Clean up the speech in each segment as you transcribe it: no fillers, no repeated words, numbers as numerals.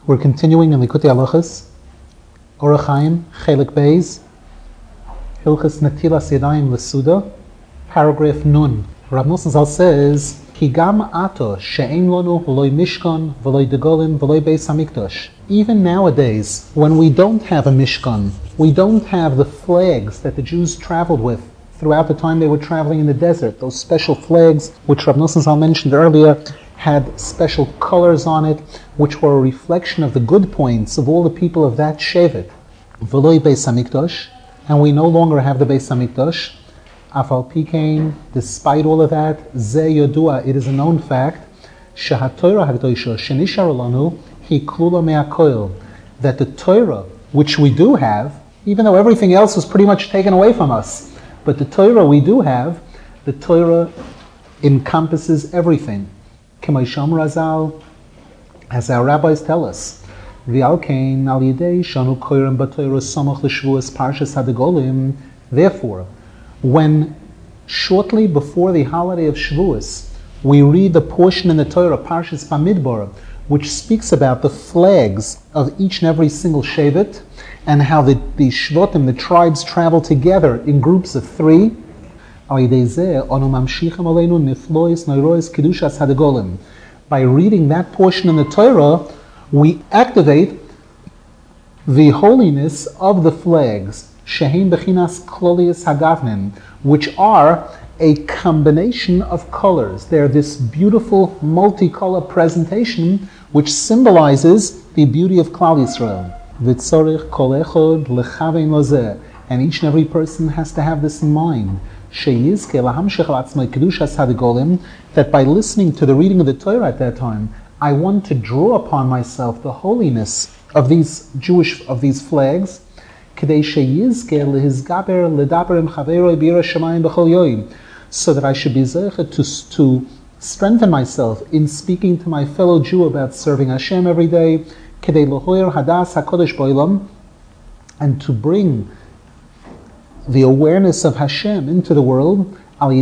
We're continuing in Likutei Halachos, Orach Chaim, Chelik Beis, Hilchos Netilas Yadayim L'Suda, paragraph Nun. Rav Nosson Zal says, Ki gam ato she'ein lonu v'loi mishkan v'loi degolim v'loi beis hamikdash. Even nowadays, when we don't have a mishkan, we don't have the flags that the Jews traveled with throughout the time they were traveling in the desert, those special flags which Rav Nosson Zal mentioned earlier, had special colors on it, which were a reflection of the good points of all the people of that shevet. V'loi beis hamikdash, and we no longer have the beis hamikdash. Afal pikein, despite all of that, ze yodua, it is a known fact, shehaTorah hagdosha shenishar lanu hi klula me'akoil, that the Torah, which we do have, even though everything else was pretty much taken away from us, but the Torah we do have, the Torah encompasses everything. K'maysham Razal, as our rabbis tell us, v'alkein al yidei shanu koyrim b'Torah samach l'shvuas parshas hadegolim. Therefore, when shortly before the holiday of Shavuos, we read the portion in the Torah, Parshas Bamidbar, which speaks about the flags of each and every single shevet, and how the shvotim, the tribes, travel together in groups of three. By reading that portion in the Torah, we activate the holiness of the flags, shehem bechinas klolius hagavnin, which are a combination of colors. They're this beautiful multicolor presentation which symbolizes the beauty of Klal Yisrael. V'tzorich kol echod lechavein lozeh, and each and every person has to have this in mind. That by listening to the reading of the Torah at that time, I want to draw upon myself the holiness of these flags, so that I should be zeicha to strengthen myself in speaking to my fellow Jew about serving Hashem every day, and to bring the awareness of Hashem into the world, through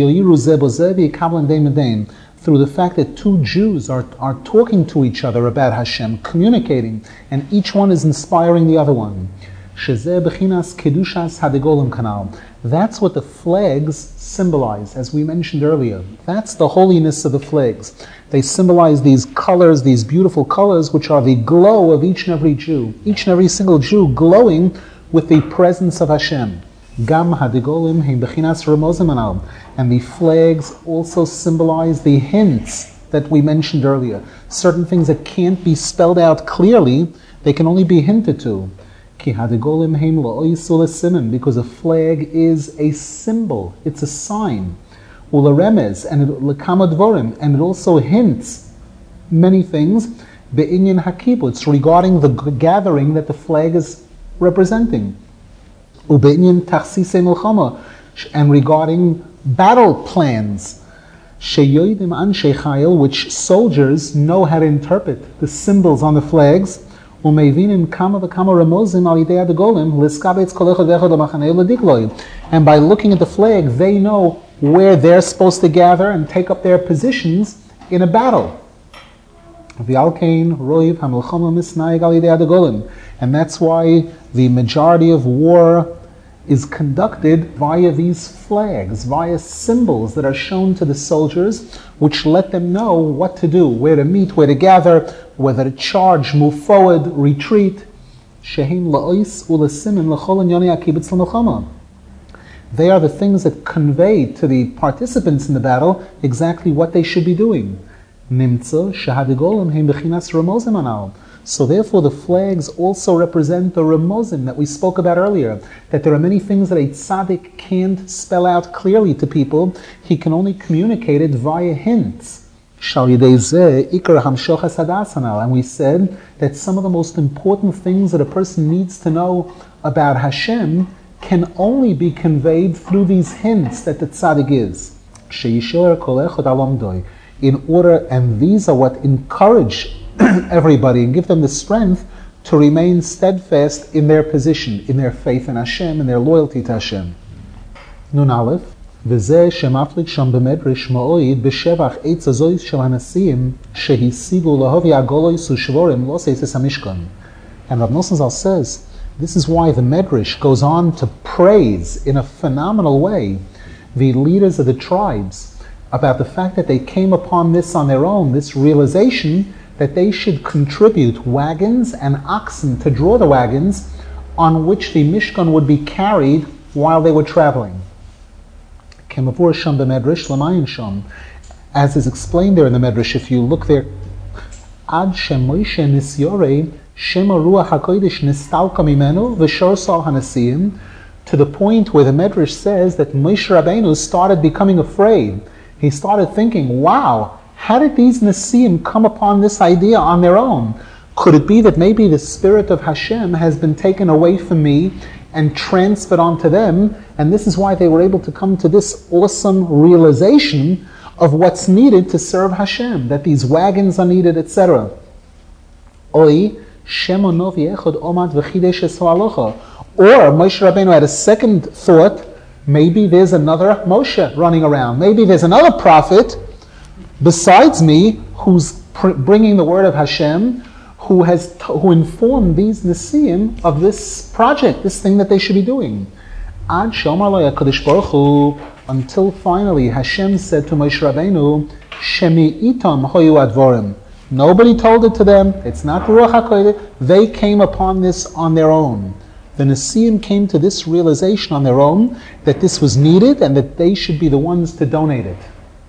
the fact that two Jews are talking to each other about Hashem, communicating, and each one is inspiring the other one. That's what the flags symbolize, as we mentioned earlier. That's the holiness of the flags. They symbolize these colors, these beautiful colors, which are the glow of each and every Jew. Each and every single Jew glowing with the presence of Hashem. Gam hadegolim heim bechinas ramozim anal, and the flags also symbolize the hints that we mentioned earlier. Certain things that can't be spelled out clearly, they can only be hinted to. Ki hadegolim heim la'oisul esimen, because a flag is a symbol, it's a sign. Ula remez, and lekama dvorim, and it also hints many things. Be'inyan hakibutz, regarding the gathering that the flag is representing. Ube'inyan tachsisei milchama, and regarding battle plans, sheyoidim anshe chayil, which soldiers know how to interpret the symbols on the flags, umevinim kama v'kama ramozim al yidei hadegolim liskabetz kol echad v'echad lamachanei ledikloi, and by looking at the flag, they know where they're supposed to gather and take up their positions in a battle. V'alkein roiv hamilchama misnaig al yidei hadegolim, and that's why the majority of war is conducted via these flags, via symbols that are shown to the soldiers, which let them know what to do, where to meet, where to gather, whether to charge, move forward, retreat. They are the things that convey to the participants in the battle exactly what they should be doing. So therefore the flags also represent the remozim that we spoke about earlier, that there are many things that a tzaddik can't spell out clearly to people. He can only communicate it via hints. And we said that some of the most important things that a person needs to know about Hashem can only be conveyed through these hints that the tzaddik gives. And these are what encourage everybody and give them the strength to remain steadfast in their position, in their faith in Hashem, and their loyalty to Hashem. Nun Aleph, וזה שמפליג שם במדרש מועיד בשבח עץ הזויס של הנשיאים שהשיגו להובי הגולויס ושבורים לא סייסס המשכן. And Rav Nosson Zal says, this is why the Medrash goes on to praise in a phenomenal way the leaders of the tribes about the fact that they came upon this on their own, this realization that they should contribute wagons and oxen to draw the wagons on which the Mishkan would be carried while they were traveling. Kemavur Sham b'Medrash Lamayin Sham, as is explained there in the Medrash, if you look there, Ad Shem Moshe Nisyore Shema Ruach HaKodesh Nistalka Mimenu V'Shor Sal HaNasiim, to the point where the Medrash says that Moshe Rabbeinu started becoming afraid. He started thinking, wow, how did these Nasiim come upon this idea on their own? Could it be that maybe the spirit of Hashem has been taken away from me and transferred onto them, and this is why they were able to come to this awesome realization of what's needed to serve Hashem, that these wagons are needed, etc. Oi, Shema Novi Echad Omad V'Chidesh Es Ha'alocha. Or Moshe Rabbeinu had a second thought, maybe there's another Moshe running around. Maybe there's another prophet besides me who's bringing the word of Hashem, who informed these Nesiim of this project, this thing that they should be doing. Ad Shomar Lo HaKadosh Baruch Hu, until finally Hashem said to Moshe Rabbeinu, Shemi Itam Hoyu Advorim. Nobody told it to them. It's not Ruach HaKodesh. They came upon this on their own. The Nesiim came to this realization on their own that this was needed and that they should be the ones to donate it.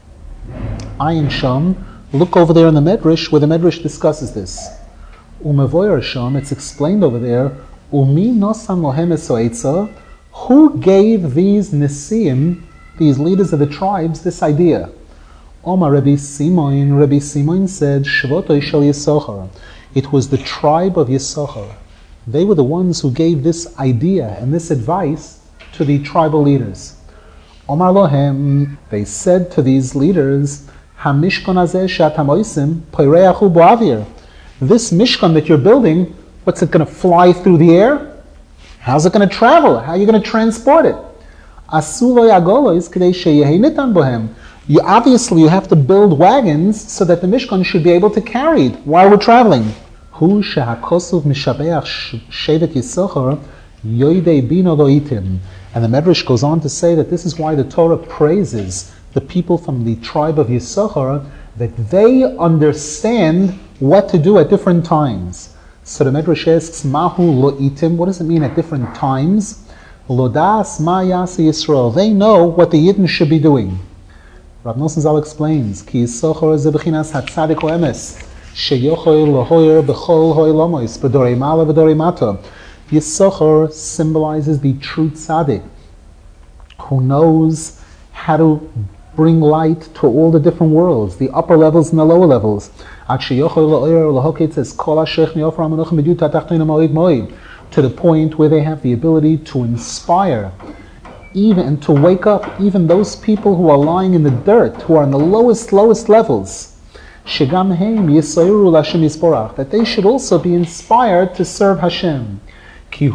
Ayin Sham, look over there in the Medrash where the Medrash discusses this. Umevoyer Sham, it's explained over there, Umi Nosan Lohem Esoetza, who gave these Nesiim, these leaders of the tribes, this idea? Omar Rabbi Simon said, Shvotoi Shel Yisachar. It was the tribe of Yisachar. They were the ones who gave this idea and this advice to the tribal leaders. Omar Lohem, they said to these leaders, HaMishkan Hazeh She'atam Oisim Poireachu Bo'avir. This Mishkan that you're building, what's it going to fly through the air? How's it going to travel? How are you going to transport it? Asu lo yagolois k'dei sheyehei nitan bohem. You obviously have to build wagons so that the Mishkan should be able to carry it while we're traveling. Hu shehakosov mishabeach shevet Yisachar yoidei bino lo itim. And the Medrash goes on to say that this is why the Torah praises the people from the tribe of Yisachar, that they understand what to do at different times. So the Medrash asks, Mahu lo itim, what does it mean at different times? Lodas ma yasi Yisrael. They know what the Yidden should be doing. Rav Nosson Zal explains, Ki Yisachar ze b'chinas hatzadik emes, sheyochoy lohoyer b'chol ho'ilamos, b'dorei mala v'dorei mata. Yisachar symbolizes the true tzaddik, who knows how to bring light to all the different worlds, the upper levels and the lower levels. To the point where they have the ability to inspire, even and to wake up even those people who are lying in the dirt, who are in the lowest levels. That they should also be inspired to serve Hashem. Because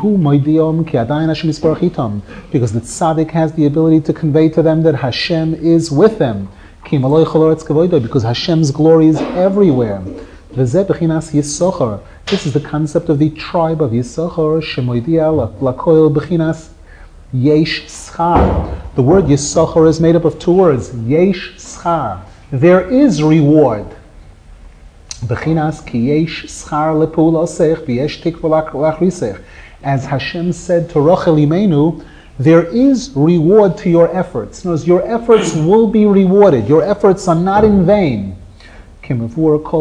the tzaddik has the ability to convey to them that Hashem is with them. Because Hashem's glory is everywhere. This is the concept of the tribe of Yisachar. Yesh schar. The word Yisachar is made up of two words. Yesh schar. There is reward. As Hashem said to Rachel Imenu, there is reward to your efforts. In other words, your efforts will be rewarded. Your efforts are not in vain. As Rav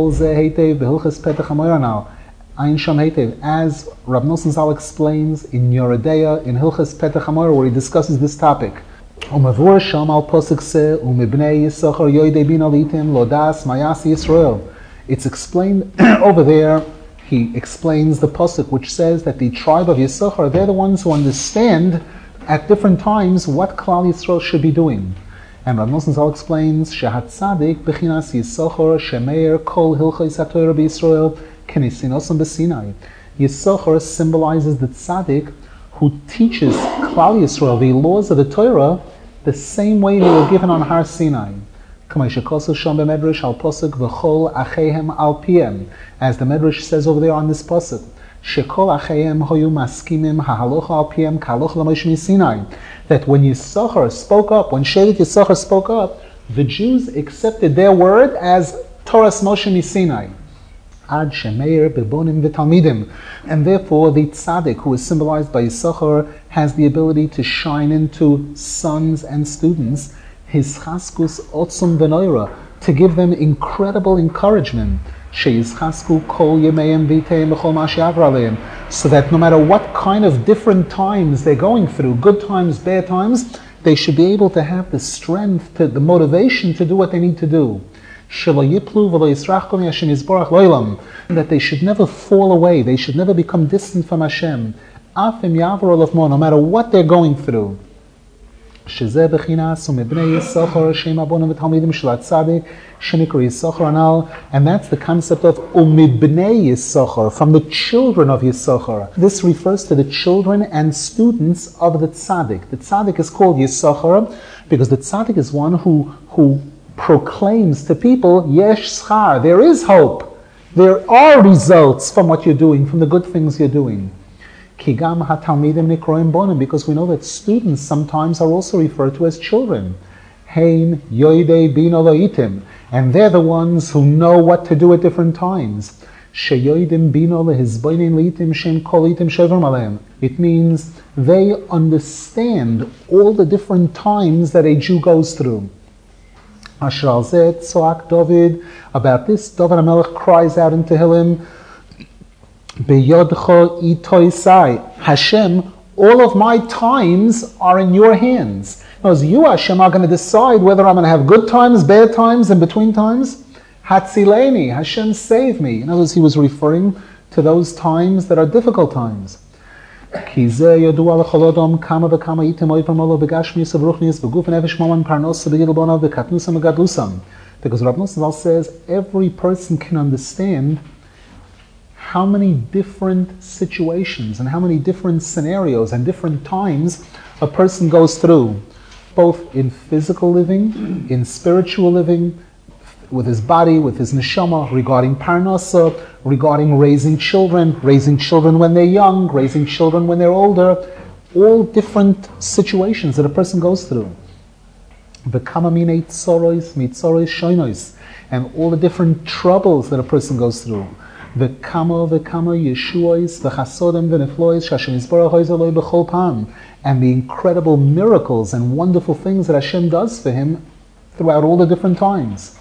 Nosson Zal explains in Yoredeya, in Hilchas Petach HaMorah, where he discusses this topic. It's explained over there. He explains the pasuk which says that the tribe of Yisachar, they're the ones who understand at different times what Klal Yisrael should be doing. And Rav Nosson Zal explains, Shehat Tzadik b'chinas Yisachar shemeir kol hilchos haTorah b'Yisrael kenisinosim b'Sinai. Yisachar symbolizes the tzaddik who teaches Klal Yisrael the laws of the Torah the same way they were given on Har Sinai. As the Medrash says over there on this pasuk, that when Yisachar spoke up, when Shevet Yisachar spoke up, the Jews accepted their word as Torah's Moshe Misinai. Ad Shemeir Bebonim V'Talmidim. And therefore the tzaddik, who is symbolized by Yisachar, has the ability to shine into sons and students, his chaskus otzum v'noira, to give them incredible encouragement. Sheyizchasku kol yemeim v'iteim b'chol ma she'avra aleim, so that no matter what kind of different times they're going through, good times, bad times, they should be able to have the strength, the motivation to do what they need to do. That they should never fall away, they should never become distant from Hashem, no matter what they're going through. And that's the concept of umibnei Yisachar, from the children of Yisachar. This refers to the children and students of the tzaddik. The tzaddik is called Yisachar because the tzaddik is one who proclaims to people, yesh schar, there is hope. There are results from what you're doing, from the good things you're doing. Kigam hatalmidim nikroim bonim, because we know that students sometimes are also referred to as children. Hein yoidei bino loitim, and they're the ones who know what to do at different times. Sheyoidim bino lehizboinin liitim shem kolitim shevrim aleim. It means they understand all the different times that a Jew goes through. Asher al zeh tzok David. About this, David HaMelech cries out in Tehillim, Beyodcho itoisai. Hashem, all of my times are in your hands. As you, Hashem, are going to decide whether I'm going to have good times, bad times, and between times. Hatzileni, Hashem, save me. In other words, he was referring to those times that are difficult times. Because Rav Nosson says every person can understand how many different situations and how many different scenarios and different times a person goes through, both in physical living, in spiritual living, with his body, with his neshama, regarding parnasa, regarding raising children when they're young, raising children when they're older, all different situations that a person goes through. And all the different troubles that a person goes through. And the incredible miracles and wonderful things that Hashem does for him throughout all the different times.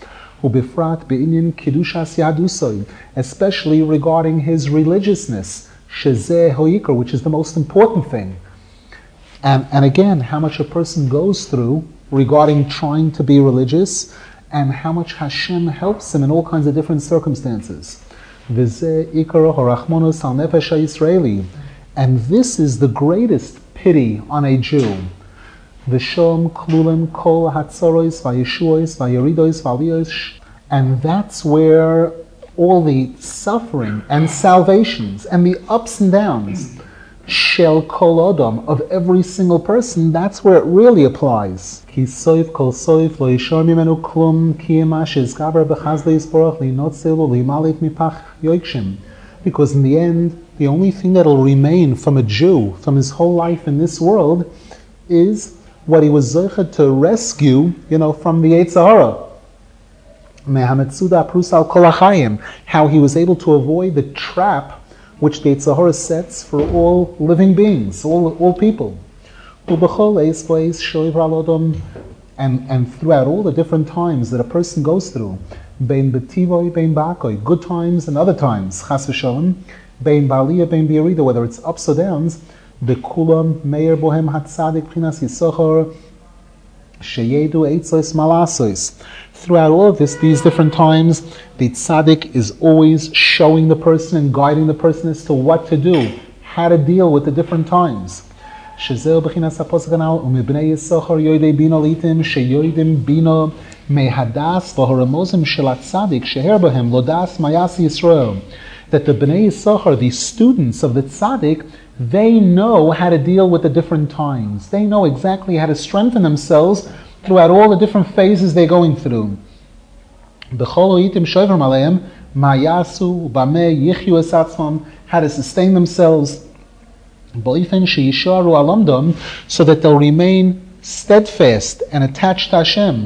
Especially regarding his religiousness, which is the most important thing. And again, how much a person goes through regarding trying to be religious, and how much Hashem helps him in all kinds of different circumstances. And this is the greatest pity on a Jew. And that's where all the suffering and salvations and the ups and downs shel kol adam, of every single person, that's where it really applies. Because in the end, the only thing that will remain from a Jew, from his whole life in this world, is what he was zeicher to rescue, from the Yetzer Hara. How he was able to avoid the trap which the Yetzer Hara sets for all living beings, all people. And throughout all the different times that a person goes through, good times and other times, chas v'shalom, whether it's ups or downs, bekulam meir bohem hatzadik prinas Yisachar sheyedu eitzos malasos. Throughout all of these different times, the tzaddik is always showing the person and guiding the person as to what to do, how to deal with the different times. Shezeu b'chinas haposuk hanal umibnei Yisachar yoidei bino litim sheyoidim bino mehadas v'horamozim shel hatzadik sheher bohem lodas mayas Yisrael. that the Bnei Yisachar, the students of the tzaddik, they know how to deal with the different times. They know exactly how to strengthen themselves throughout all the different phases they're going through. How to sustain themselves, so that they'll remain steadfast and attached to Hashem.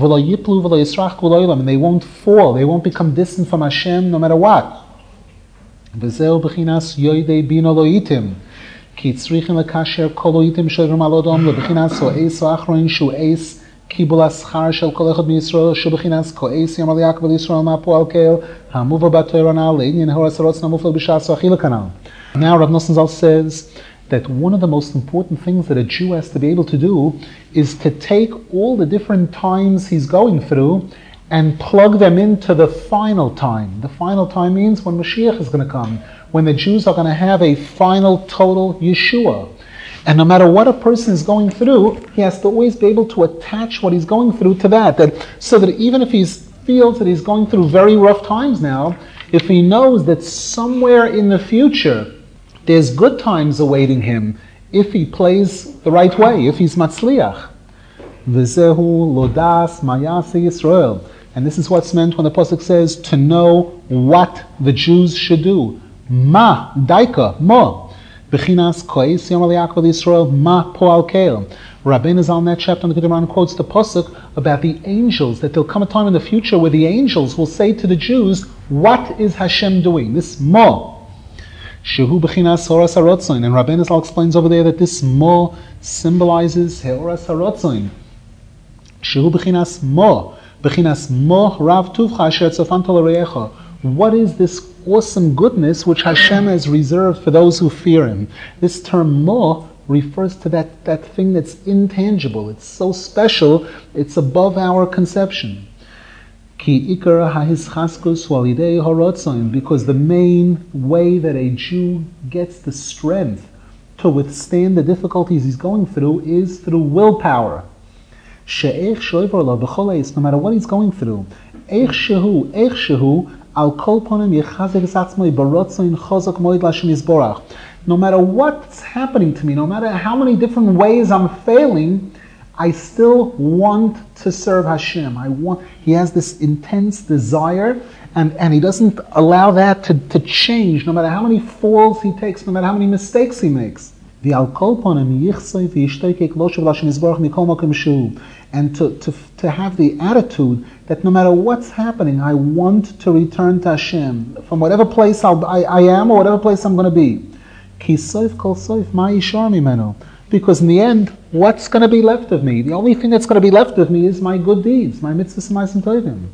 And they won't fall, they won't become distant from Hashem no matter what. וזהו בחינת יוידי בינו לא איתם, כי צריכים לקשר כל איתם שעוברים על אדם לבחינת סועס האחרון שהוא אס קיבול השכר של כל אחד מישראל, שהוא בחינת כועס יאמר ליעקב לישראל מה פועל כאל, המובא בתורה הנ"ל לעניין הורס הרוצן המופלג בשעס האכילה כנ"ל. Now Rav Nosson Zal says that one of the most important things that a Jew has to be able to do is to take all the different times he's going through and plug them into the final time. The final time means when Mashiach is going to come, when the Jews are going to have a final, total Yeshua. And no matter what a person is going through, he has to always be able to attach what he's going through to that so that even if he feels that he's going through very rough times now, if he knows that somewhere in the future there's good times awaiting him, if he plays the right way, if he's matzliach. V'zehu lodas mayase Yisrael. And this is what's meant when the pasuk says to know what the Jews should do. Ma daika mo b'chinas kois yom Yaakov Yisrael ma poal keil. Rabbeinu Zal in that chapter in the Gemara quotes the pasuk about the angels, that there'll come a time in the future where the angels will say to the Jews, "What is Hashem doing?" This mo. Shehu b'chinas horas harotzoin, and Rabbeinu Zal explains over there that this mo symbolizes horas harotzoin. Shehu b'chinas mo. What is this awesome goodness which Hashem has reserved for those who fear Him? This term mo refers to that thing that's intangible. It's so special, it's above our conception. Because the main way that a Jew gets the strength to withstand the difficulties he's going through is through willpower. No matter what he's going through, no matter what's happening to me, no matter how many different ways I'm failing, I still want to serve Hashem. He has this intense desire, and he doesn't allow that to change, no matter how many falls he takes, no matter how many mistakes he makes. And to have the attitude that no matter what's happening, I want to return to Hashem from whatever place I am or whatever place I'm going to be. Because in the end, what's going to be left of me? The only thing that's going to be left of me is my good deeds, my mitzvahs and ma'asim tovim.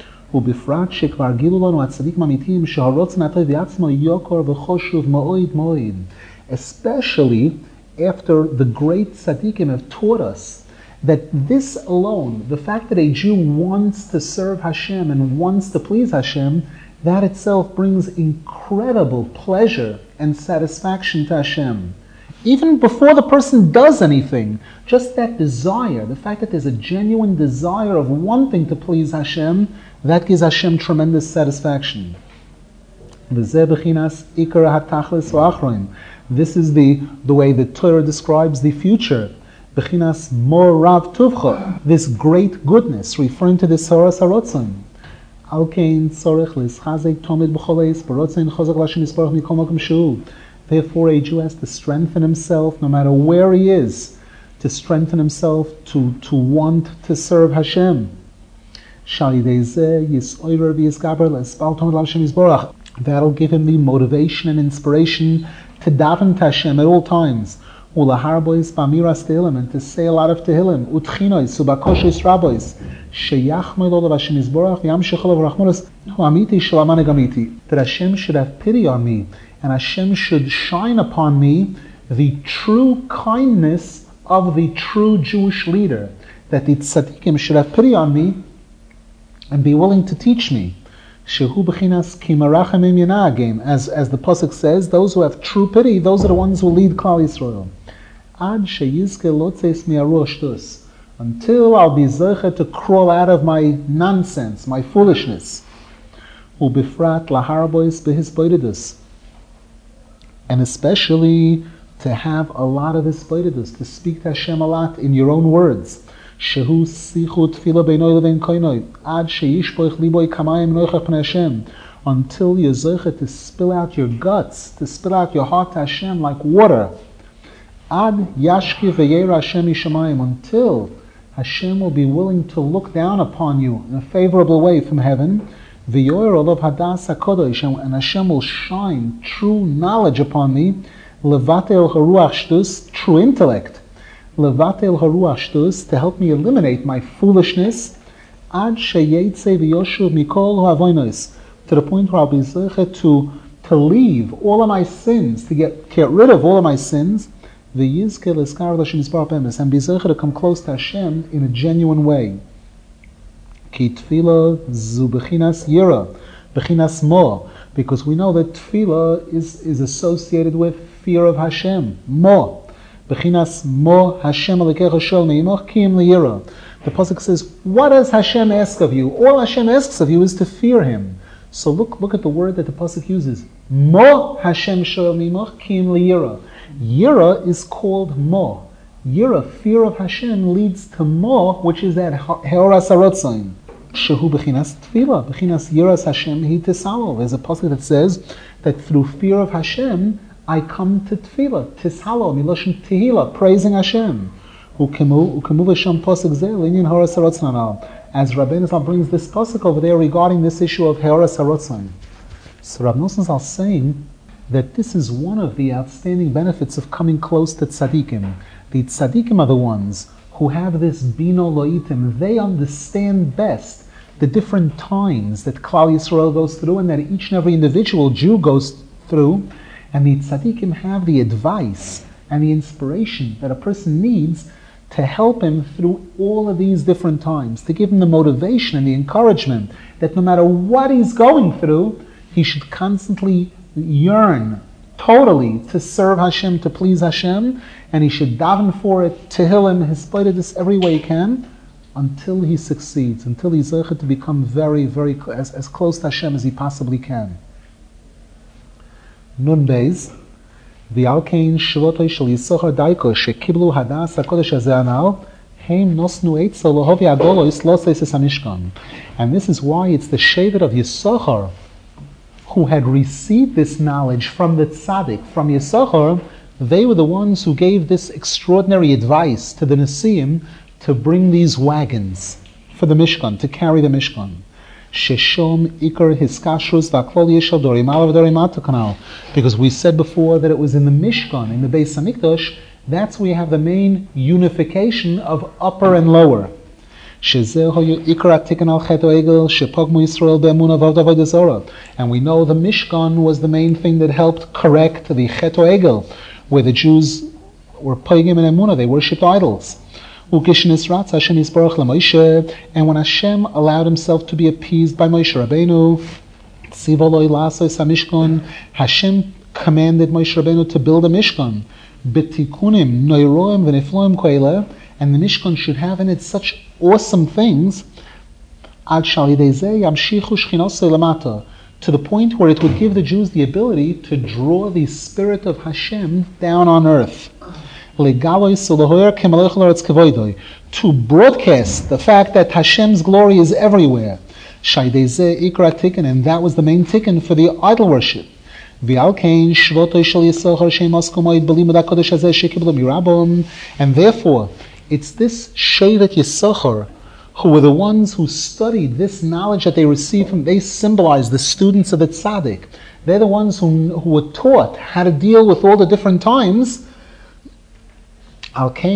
Especially after the great tzaddikim have taught us that this alone, the fact that a Jew wants to serve Hashem and wants to please Hashem, that itself brings incredible pleasure and satisfaction to Hashem. Even before the person does anything, just that desire, the fact that there's a genuine desire of wanting to please Hashem, that gives Hashem tremendous satisfaction. This is the way the Torah describes the future. Bechinas mor rav tuvcha, this great goodness, referring to this horas harotzon. Al kein tzorech lischazek tomid b'choleis b'rotzon chazak l'Hashem yisbarach mikol makom shehu. Therefore, a Jew has to strengthen himself, no matter where he is, to strengthen himself to want to serve Hashem. That'll give him the motivation and inspiration to daven to Hashem at all times. And to say a lot of Tehillim, that Hashem should have pity on me, and Hashem should shine upon me the true kindness of the true Jewish leader, that the tzaddikim should have pity on me and be willing to teach me. As the pasuk says, those who have true pity, those are the ones who lead Klal Yisrael. Until I'll be zeicher to crawl out of my nonsense, my foolishness. ubifrat laharbois behisboididus, and especially to have a lot of hisboididus, to speak to Hashem a lot in your own words. Shehu sichu tefila beinoi levein koinoi, ad sheyishboich liboi kamayim noichach pnei Hashem, until you're zoche to spill out your guts, to spill out your heart to Hashem like water. Ad yashki v'yeira Hashem yishamayim, until Hashem will be willing to look down upon you in a favorable way from heaven. V'yoyer olav hadas hakodesh, and Hashem will shine true knowledge upon me. Levatel haruach shtus, true intellect. Levatel haruach shtus, to help me eliminate my foolishness. Ad sheyetze v'yoshuv mikol ha'avonos, to the point where I'll be zeichet to leave all of my sins, to get rid of all of my sins. V'yizke l'skar l'Hashem yisbarach b'emes, and be zeichet to come close to Hashem in a genuine way. Ki tefillah zu bechinas yira, bechinas mo, because we know that tefillah is associated with fear of Hashem. Mo, bechinas mo Hashem alikecha shol meimach kiyim liyira. The pasuk says, what does Hashem ask of you? All Hashem asks of you is to fear Him. So look at the word that the pasuk uses. Mo Hashem shol meimach kiyim liyira. Yira is called mo. Yira, fear of Hashem, leads to mo, which is that heoras harotzain. Shehu bechinas tefillah, bechinas yiras Hashem hi tisalo. There's a pasuk that says that through fear of Hashem, I come to tefillah, tisalo, miloshin tehila, praising Hashem. Ukemu v'sham pasuk zeh linyan heoras harotzain. As Rabbeinu Zal brings this pasuk over there regarding this issue of heoras harotzain. So Rav Nosson Zal is saying that this is one of the outstanding benefits of coming close to tzaddikim. The tzaddikim are the ones who have this bino loitim. They understand best the different times that Klal Yisrael goes through and that each and every individual Jew goes through. And the tzaddikim have the advice and the inspiration that a person needs to help him through all of these different times, to give him the motivation and the encouragement that no matter what he's going through, he should constantly yearn totally to serve Hashem, to please Hashem, and he should daven for it, tehillim, hisbodedus, every way he can, until he succeeds, until he's able to become very, very as close to Hashem as he possibly can. Nun beis, v'alkein shvotoi shel Yisachar daiko shekiblu hadas hakodesh hazeh anal heim nosnu eitza lohovi agolois loseis es hamishkan. And this is why it's the shevet of Yisachar who had received this knowledge from the tzaddik, from Yisachar. They were the ones who gave this extraordinary advice to the Nesiim to bring these wagons for the Mishkan, to carry the Mishkan. Sheshom ikar hiskashrus v'aklol yeshal dorim alav dorim atakanal. Because we said before that it was in the Mishkan, in the Beis Hamikdash, that's where you have the main unification of upper and lower. And we know the Mishkan was the main thing that helped correct the Chet Egel, where the Jews were pagan in Emunah, they worshipped idols. And when Hashem allowed Himself to be appeased by Moshe Rabbeinu, Hashem commanded Moshe Rabbeinu to build a Mishkan. And the Mishkan should have in it such awesome things, to the point where it would give the Jews the ability to draw the Spirit of Hashem down on earth. To broadcast the fact that Hashem's glory is everywhere. And that was the main tikkun for the idol worship. And therefore, it's this Shevet Yisachar who were the ones who studied this knowledge that they received from, they symbolize the students of the tzaddik. They're the ones who were taught how to deal with all the different times. That's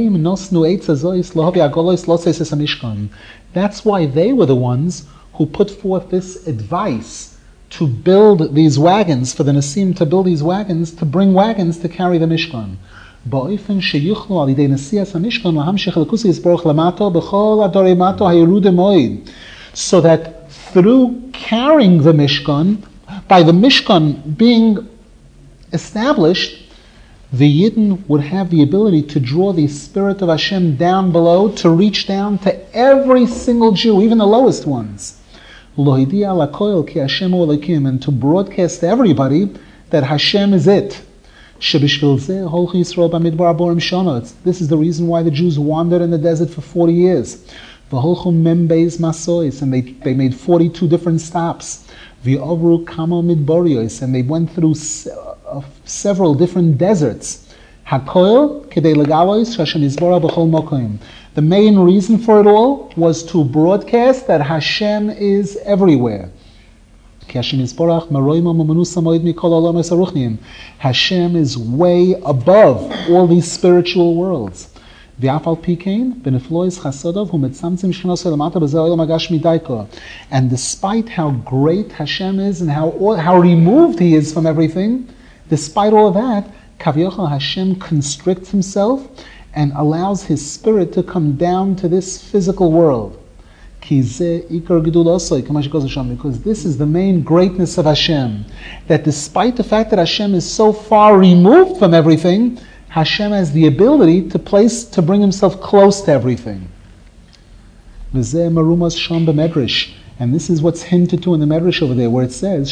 why they were the ones who put forth this advice to build these wagons, for the Nesim to build these wagons, to bring wagons to carry the Mishkan. So that through carrying the Mishkan, by the Mishkan being established, the Yidden would have the ability to draw the Spirit of Hashem down below, to reach down to every single Jew, even the lowest ones. Lohidia lakoil ki Hashem Elokim, and to broadcast to everybody that Hashem is it. This is the reason why the Jews wandered in the desert for 40 years. And they made 42 different stops. And they went through several different deserts. The main reason for it all was to broadcast that Hashem is everywhere. Hashem is way above all these spiritual worlds. And despite how great Hashem is and how removed He is from everything, despite all of that, Hashem constricts Himself and allows His spirit to come down to this physical world. Because this is the main greatness of Hashem. That despite the fact that Hashem is so far removed from everything, Hashem has the ability to bring Himself close to everything. And this is what's hinted to in the Medrash over there, where it says,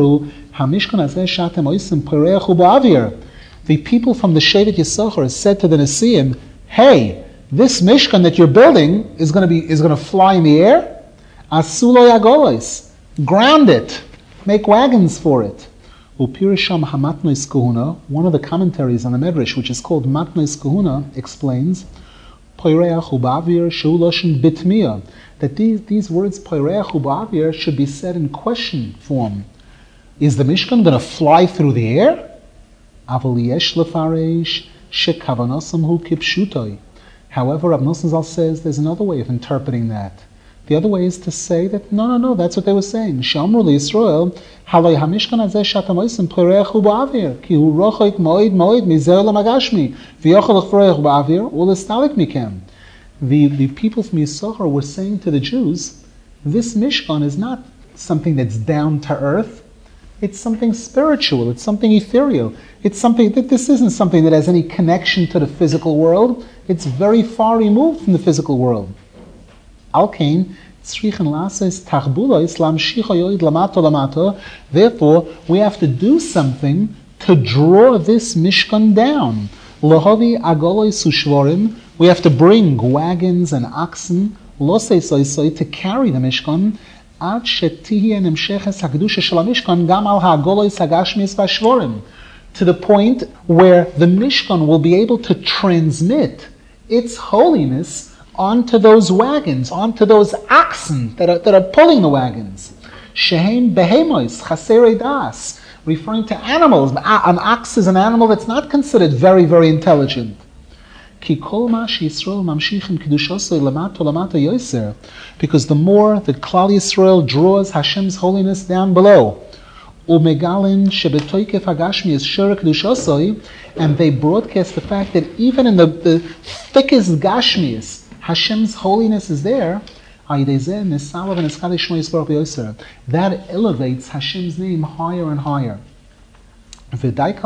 the people from the Shevet Yisachar said to the Nesiim, hey, this Mishkan that you're building is going to fly in the air. Asulo yagolos, ground it, make wagons for it. Upirisham hamatnois kahuna, one of the commentaries on the Medrash, which is called Matnois Kahuna, explains Poireach ubavir sheuloshin bitmia, that these words Poireach ubavir should be said in question form. Is the Mishkan going to fly through the air? Aval yesh lefaresh shekavanasam hu kipshutoi. However, Rav Nosson Zal says there's another way of interpreting that. The other way is to say that, no, that's what they were saying. Shamru liYisrael, haloi hamishkan hazeh shatamoisim poireach hu ba'avir, ki hu rochoik moed mizer lamagashmi, v'yochel l'chroech ba'avir, u'lestalik mikem. The people from Yisachar were saying to the Jews, this Mishkan is not something that's down to earth. It's something spiritual. It's something ethereal. It's something that this isn't something that has any connection to the physical world. It's very far removed from the physical world. Therefore, we have to do something to draw this Mishkan down. We have to bring wagons and oxen to carry the Mishkan to the point where the Mishkan will be able to transmit its holiness onto those wagons, onto those oxen that are pulling the wagons. Shehem behemois chaserei das, referring to animals. An ox is an animal that's not considered very, very intelligent. Because the more that Klal Yisrael draws Hashem's holiness down below, and they broadcast the fact that even in the thickest Gashmias, Hashem's holiness is there, that elevates Hashem's name higher and higher. And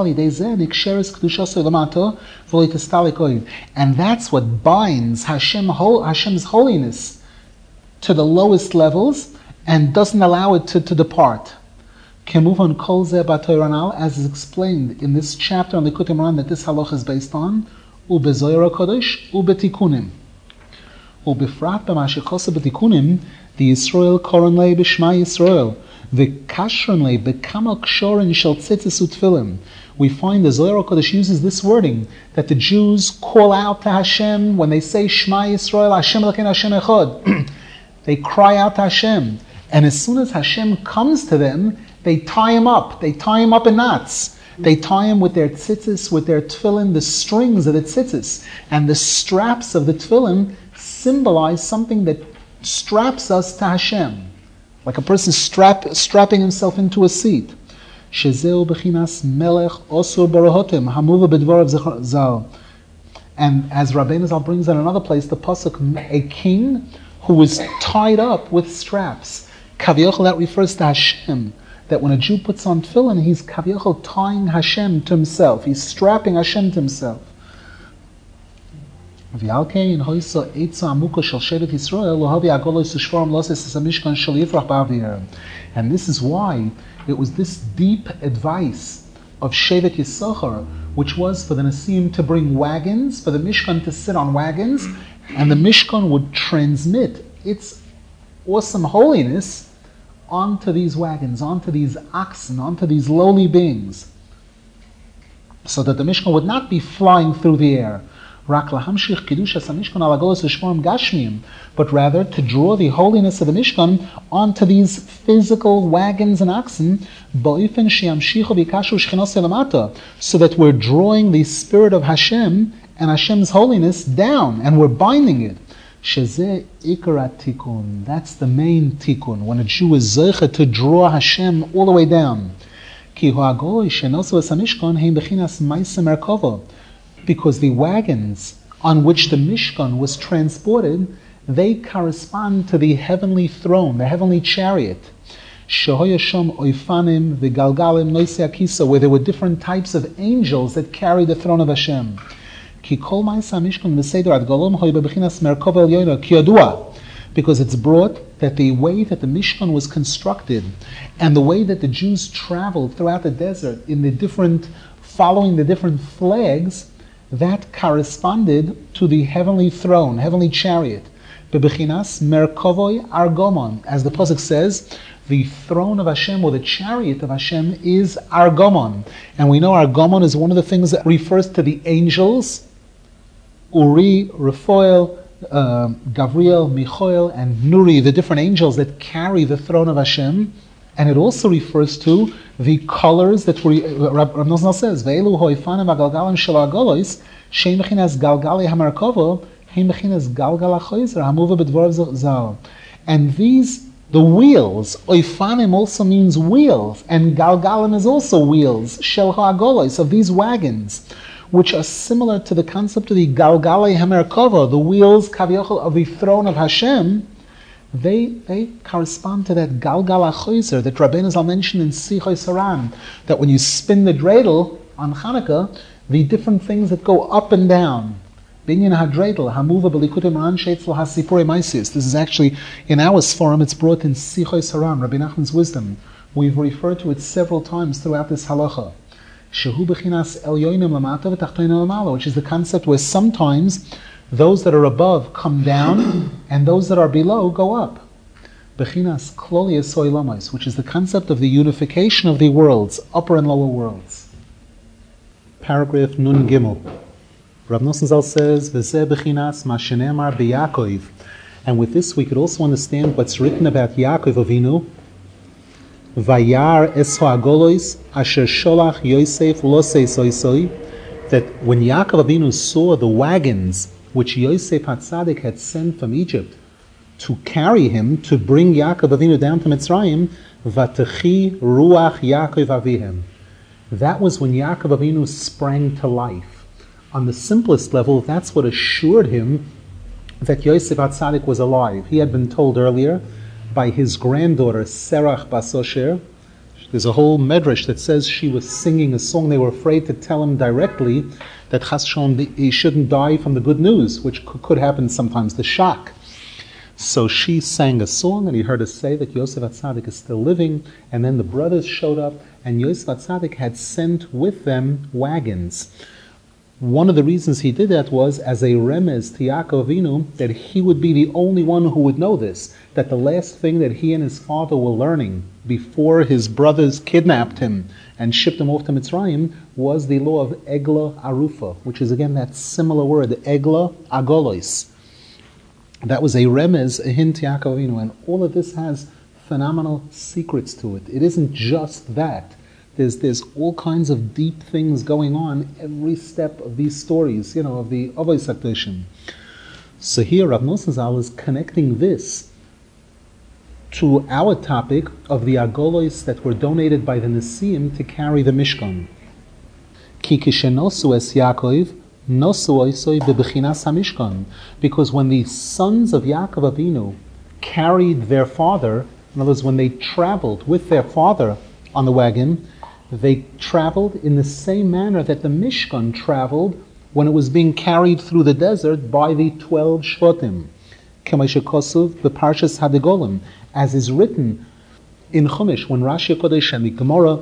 that's what binds Hashem's holiness to the lowest levels and doesn't allow it to depart. As is explained in this chapter on the Likutei Moharan that this halach is based on, ubezoyer HaKadosh, ubetikunim. Ubefrat b'mashikosa betikunim, the Yisrael koron lei b'shma Yisrael, v'kashron lei b'kama kshorin shel tzitzis utfilim. We find the Zohar HaKadosh uses this wording, that the Jews call out to Hashem when they say Shema Yisrael, Hashem Elokeinu Hashem Echad. They cry out to Hashem. And as soon as Hashem comes to them, they tie him up. They tie him up in knots. They tie him with their tzitzis, with their tefillin, the strings of the tzitzis. And the straps of the tefillin symbolize something that straps us to Hashem. Like a person strapping himself into a seat. Shezeu bechinas melech osur barahotim hamuva bedvarav zal. And as Rabbeinu Zal brings in another place, the pasuk, a king who is tied up with straps. Kaviyachol, that refers to Hashem. That when a Jew puts on tefillin, he's Kaviyachol tying Hashem to himself. He's strapping Hashem to himself. And this is why it was this deep advice of Shevet Yisachar, which was for the Nesiim to bring wagons, for the Mishkan to sit on wagons, and the Mishkan would transmit its awesome holiness onto these wagons, onto these oxen, onto these lowly beings, so that the Mishkan would not be flying through the air, but rather to draw the holiness of the Mishkan onto these physical wagons and oxen, so that we're drawing the Spirit of Hashem and Hashem's holiness down, and we're binding it. That's the main tikkun, when a Jew is zeicha to draw Hashem all the way down. Because the wagons on which the Mishkan was transported, they correspond to the heavenly throne, the heavenly chariot. Where there were different types of angels that carry the throne of Hashem. Because it's brought that the way that the Mishkan was constructed and the way that the Jews traveled throughout the desert in the following the different flags, that corresponded to the heavenly throne, heavenly chariot. Bebechinas merkovoi argomon. As the pasuk says, the throne of Hashem, or the chariot of Hashem, is argomon. And we know argomon is one of the things that refers to the angels, Uri, Raphael, Gavriel, Michael, and Nuri, the different angels that carry the throne of Hashem. And it also refers to the colors that Rav Nosson says, Ve'elu hoifanim v'galgalim shel ha'golos, shein bechinas galgali hamarkovo, hein bechinas galgal ha'choizer, hamuva b'dvorav zal. And these, the wheels, oifanim also means wheels, and galgalim is also wheels, shel ha'golos, of these wagons, which are similar to the concept of the galgali hamarkovo, the wheels, kaviochel, of the throne of Hashem. They correspond to that Galgal HaChoizer that Rabbeinu Zal mentioned in Sichos Haran, that when you spin the dreidel on Hanukkah, the different things that go up and down. Binyan HaDreidel, Hamuva B'likutim Ran Sheitzel HaSipurei Maisis. This is actually, in our Sforum, it's brought in Sichos Haran, Rabbi Nachman's wisdom. We've referred to it several times throughout this halacha. Shehu B'chinas Elyonim Lamata V'Tachtonim Lamala, which is the concept where sometimes those that are above come down, and those that are below go up. Bechinas kloli esoy lamos, which is the concept of the unification of the worlds, upper and lower worlds. Paragraph Nun Gimel. Rav Nosson Zal says, V'zeh bechinas ma shenemar b'Yaakov. And with this we could also understand what's written about Yaakov Avinu. Vayar es ha'agolois asher sholach Yosef losei soisoi. That when Yaakov Avinu saw the wagons which Yosef HaTzadik had sent from Egypt to carry him, to bring Yaakov Avinu down to Mitzrayim, Vatechi Ruach Yaakov Avihem. That was when Yaakov Avinu sprang to life. On the simplest level, that's what assured him that Yosef HaTzadik was alive. He had been told earlier by his granddaughter, Serach Bas Osher. There's a whole medrash that says she was singing a song. They were afraid to tell him directly that Chas Shalom, he shouldn't die from the good news, which could happen sometimes, the shock. So she sang a song, and he heard her say that Yosef HaTzadik is still living, and then the brothers showed up, and Yosef HaTzadik had sent with them wagons. One of the reasons he did that was as a remez to Yaakov Avinu, that he would be the only one who would know this, that the last thing that he and his father were learning before his brothers kidnapped him and shipped him off to Mitzrayim was the law of Egla Arufa, which is again that similar word, Egla Agolois. That was a remez, a hint to Yaakov Avinu, and all of this has phenomenal secrets to it. It isn't just that. There's all kinds of deep things going on every step of these stories, of the Avos HaKdoshim. So here Rav Nosson Zal is connecting this to our topic of the agolos that were donated by the Nesiim to carry the Mishkan. Ki kishenosu es Yaakov, nosu oisoi bebechinas HaMishkan. Because when the sons of Yaakov Avinu carried their father, in other words, when they traveled with their father on the wagon, they traveled in the same manner that the Mishkan traveled when it was being carried through the desert by the 12 Shvatim. K'may shekosuv b'Parshas Hadegolim, as is written in Chumash, when Rashi Kodesh and the Gemara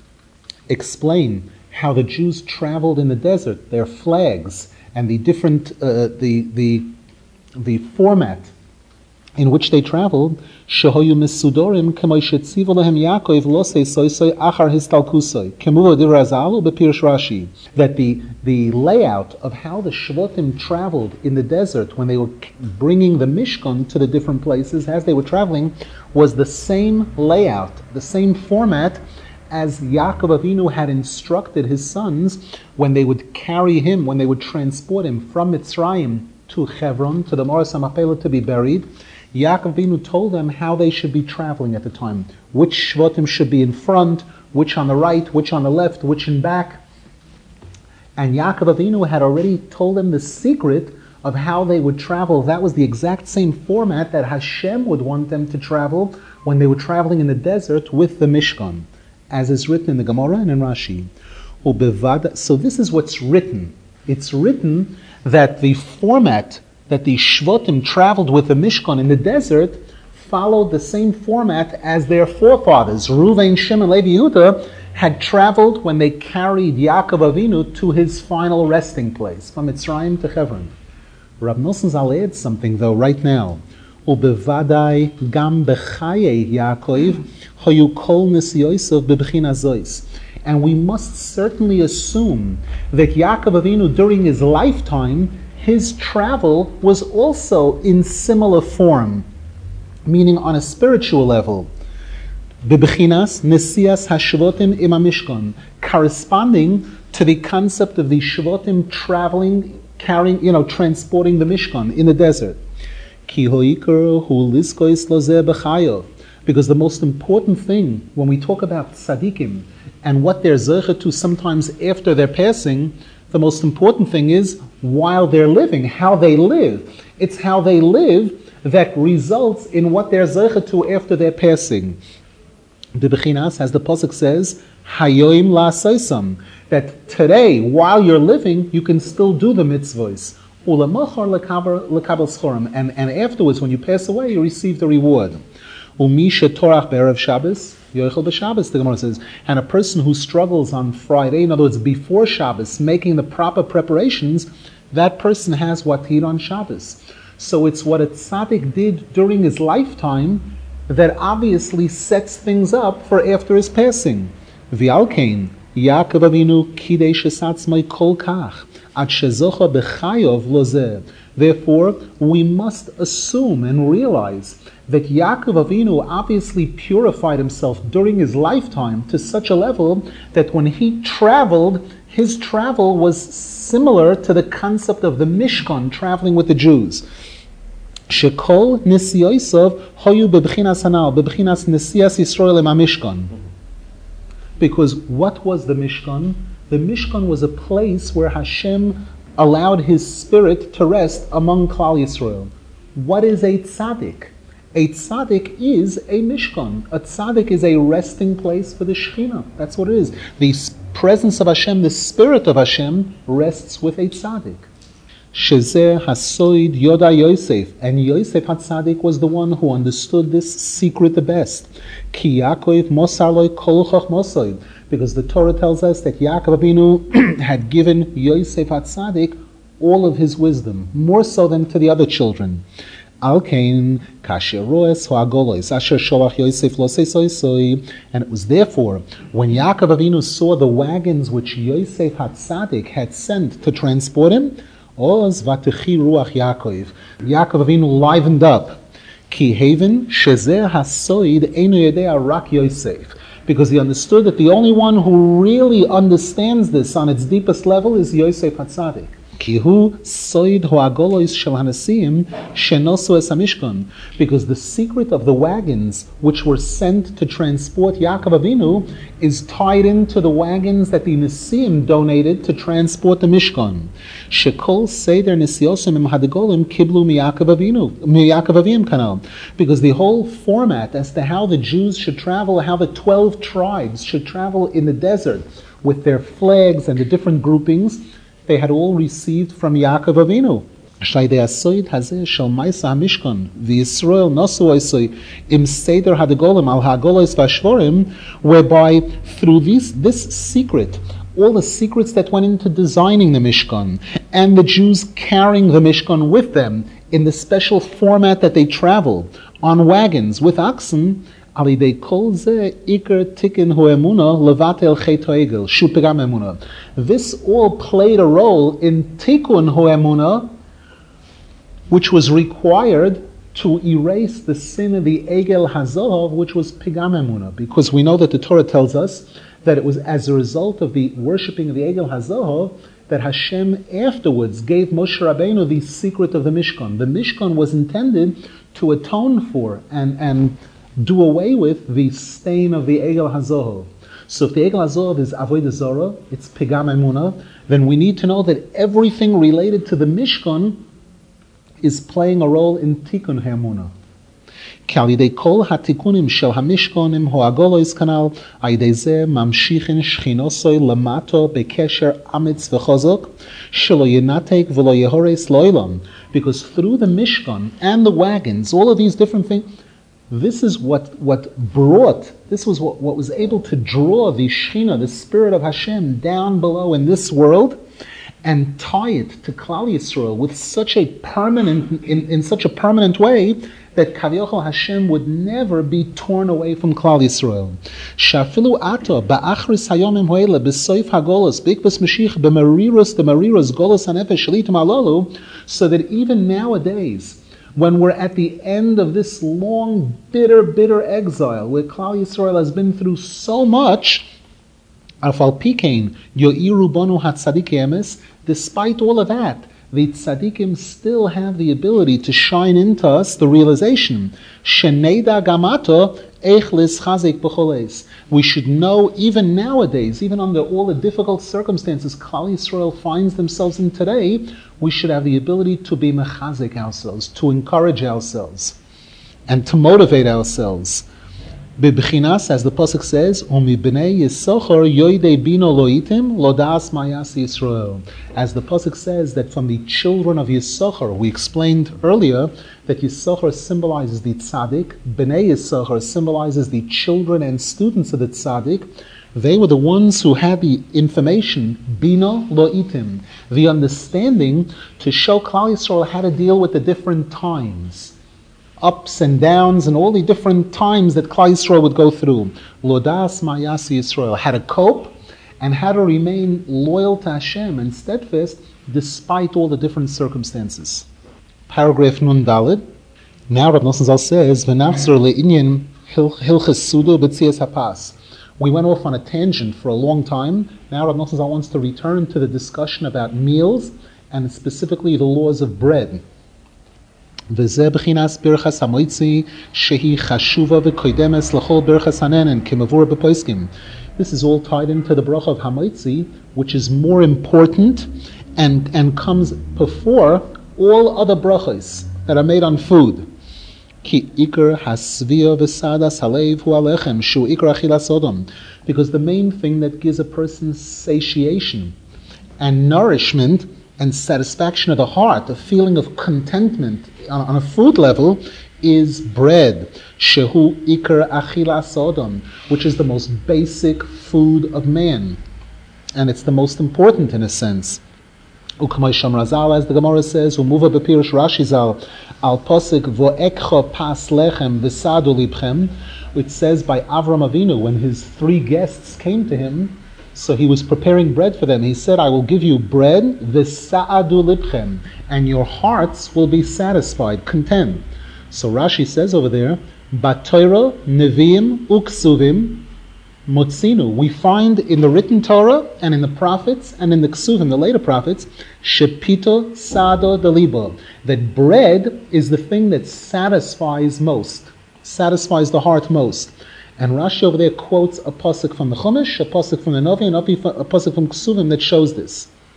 explain how the Jews traveled in the desert, their flags, and the different, the format in which they traveled, shehoyu mesudorim k'may shetzivu lehem Yaakov losei soisoi achar histalkusoi kemuvo dirazalu b'Pirush Rashi, that the layout of how the Shvatim traveled in the desert when they were bringing the Mishkan to the different places as they were traveling was the same layout, the same format as Yaakov Avinu had instructed his sons when they would carry him, when they would transport him from Mitzrayim to Hebron, to the Moras HaMachpelah to be buried. Yaakov Avinu told them how they should be traveling at the time, which Shvatim should be in front, which on the right, which on the left, which in back. And Yaakov Avinu had already told them the secret of how they would travel. That was the exact same format that Hashem would want them to travel when they were traveling in the desert with the Mishkan, as is written in the Gemara and in Rashi. So this is what's written. It's written that the format that the Shvatim traveled with the Mishkan in the desert followed the same format as their forefathers. Reuven, Shimon, Levi, Yehuda had traveled when they carried Yaakov Avinu to his final resting place, from Mitzrayim to Hebron. Rab Nosson Zal adds something though right now. Ubevadai gam bechaye Yaakov hoyu kol nesiyosav bebechina zois. And we must certainly assume that Yaakov Avinu during his lifetime, his travel was also in similar form, meaning on a spiritual level. Bebechinas nesias hashvotim im hamishkan, corresponding to the concept of the Shvatim traveling, carrying, transporting the Mishkan in the desert. Ki hoiker hu liskois lozeh b'chayo, because the most important thing when we talk about tzaddikim and what they're zecher to sometimes after their passing, the most important thing is while they're living, how they live. It's how they live that results in what they're zecher to after their passing. The Bechinas, as the Pasuk says, Hayoim la'asoisam, that today, while you're living, you can still do the mitzvahs. Ulamachar lekabel schorim, and afterwards, when you pass away, you receive the reward. Umisha torach be'erev Shabbos, yochel b'Shabbos, the Gemara says, and a person who struggles on Friday, in other words, before Shabbos, making the proper preparations, that person has what to eat on Shabbos. So it's what a tzaddik did during his lifetime that obviously sets things up for after his passing. V'alkein, Yaakov Avinu kidei shesatzmai kol kach, ad shezocha b'chayov lozeh. Therefore, we must assume and realize that Yaakov Avinu obviously purified himself during his lifetime to such a level that when he traveled, his travel was similar to the concept of the Mishkan traveling with the Jews. Shekol nesiyosav hoyu bebchinas hanal, bebchinas nesiyas Yisrael ema Mishkan. Because what was the Mishkan? The Mishkan was a place where Hashem allowed His Spirit to rest among Klal Yisrael. What is a tzaddik? A tzaddik is a Mishkan. A tzaddik is a resting place for the Shekhinah. That's what it is. The presence of Hashem, the Spirit of Hashem, rests with a tzaddik. Shezeh hasoid yoda Yosef, and Yosef HaTzadik was the one who understood this secret the best. Ki Yaakov mosar loy kol chochmosoid, because the Torah tells us that Yaakov Avinu had given Yosef HaTzadik all of his wisdom, more so than to the other children. Al kain kasher roes hoagolois asher sholach Yosef losei, and it was therefore when Yaakov Avinu saw the wagons which Yosef HaTzadik had sent to transport him, Oz vatechi ruach Yaakov. Yaakov Avinu livened up. Ki haven shezer hasoid einu yedea rak Yosef. Because he understood that the only one who really understands this on its deepest level is Yosef HaTzadik. Kihu soid hoagolois shel hanasim shenosu es hamishkan. Because the secret of the wagons which were sent to transport Yaakov Avinu is tied into the wagons that the Nesiim donated to transport the Mishkan. Shekol seder nesiyosim im hadagolim kiblu miYaakov Avinu kanal. Because the whole format as to how the Jews should travel, how the 12 tribes should travel in the desert with their flags and the different groupings, they had all received from Yaakov Avinu. Shaydei Asoid Hazeh Shel Maisa HaMishkan V'Yisrael Nosu Oisoi Im Seder Hadagolim Al Hagolos V'Ashvorim, whereby through this secret, all the secrets that went into designing the Mishkan, and the Jews carrying the Mishkan with them in the special format that they traveled, on wagons with oxen, this all played a role in Tikkun Ho'emunah, which was required to erase the sin of the Egel Hazohov, which was Pigam Emunah. Because we know that the Torah tells us that it was as a result of the worshipping of the Egel Hazohov that Hashem afterwards gave Moshe Rabbeinu the secret of the Mishkan. The Mishkan was intended to atone for and do away with the stain of the Egel Hazohov. So if the Egel Hazohov is Avodah Zarah, it's Pigam Emunah, then we need to know that everything related to the Mishkan is playing a role in Tikkun Ha'emunah. K'alidei kol hatikunim shel hamishkonim ho'agolois kanal ayidei zeh mamshichin shchinosoi lamato bekesher amitz v'chozok shelo yenatek v'lo yehores lo'ilam. Because through the Mishkan and the wagons, all of these different things, this is what was able to draw the Shechina, the Spirit of Hashem, down below in this world, and tie it to Klal Yisrael with such a permanent, in such a permanent way that Kavyochel Hashem would never be torn away from Klal Yisrael. Shafilu ato ba'achris hayomim ho'ele b'soif hagolos b'ikbas Mashiach b'mariros golos hanefesh shelitim alolu, so that even nowadays, when we're at the end of this long, bitter exile, where Klal Yisrael has been through so much, Afal Pikein yo'iru bonu hatzadik emes, despite all of that, the tzaddikim still have the ability to shine into us the realization, Sheneda gamato eich lischazek b'choles. We should know, even nowadays, even under all the difficult circumstances Klal Yisrael finds themselves in today, we should have the ability to be mechazek ourselves, to encourage ourselves, and to motivate ourselves. B'bchinas, as the pasuk says, "Umi b'nei Yisachar yoidei bino loitim lodas mayas Yisrael." As the pasuk says that from the children of Yisachar, we explained earlier that Yisachar symbolizes the tzaddik, b'nei Yisachar symbolizes the children and students of the tzaddik. They were the ones who had the information, bino loitim, the understanding to show Klal Yisrael how to deal with the different times, ups and downs, and all the different times that Klal Yisrael would go through. Lodas Mayas Yisrael, how to cope and how to remain loyal to Hashem and steadfast despite all the different circumstances. Paragraph Nun Daled. Now Rav Nosson Zal says, "V'nachzor le'inyan hilchas sudo b'tzias hapas." We went off on a tangent for a long time. Now Rav Nosson Zal wants to return to the discussion about meals and specifically the laws of bread. וזה בחינת ברכס המויצי שהיא חשובה וקוידמת לכל ברכס הנהנן כמבואר בפוסקים. This is all tied into the bracha of Hamoitzi, which is more important and comes before all other brachas that are made on food. Ki ikar hasvia v'sadas halev hu alechem shu ikar achilas odom. Because the main thing that gives a person satiation and nourishment and satisfaction of the heart, a feeling of contentment on a food level, is bread. Shehu ikar achilas odom, which is the most basic food of man. And it's the most important in a sense. U'kamay Sham Razal, as the Gemara says, U'muva b'pirush Rashi Zal, al posik vo'ekcho pas lechem v'sadu libchem, which says by Avram Avinu, when his 3 guests came to him, so he was preparing bread for them. He said, I will give you bread, v'sa'adu libchem, and your hearts will be satisfied, content. So Rashi says over there, Batoira, Neviim, Uksuvim, Motzinu. We find in the written Torah and in the prophets and in the Ksuvim, the later prophets, Shepito Sado Delibo, that bread is the thing that satisfies most, satisfies the heart most. And Rashi over there quotes a pasuk from the Chumash, a pasuk from the Novi, and a pasuk from Ksuvim that shows this.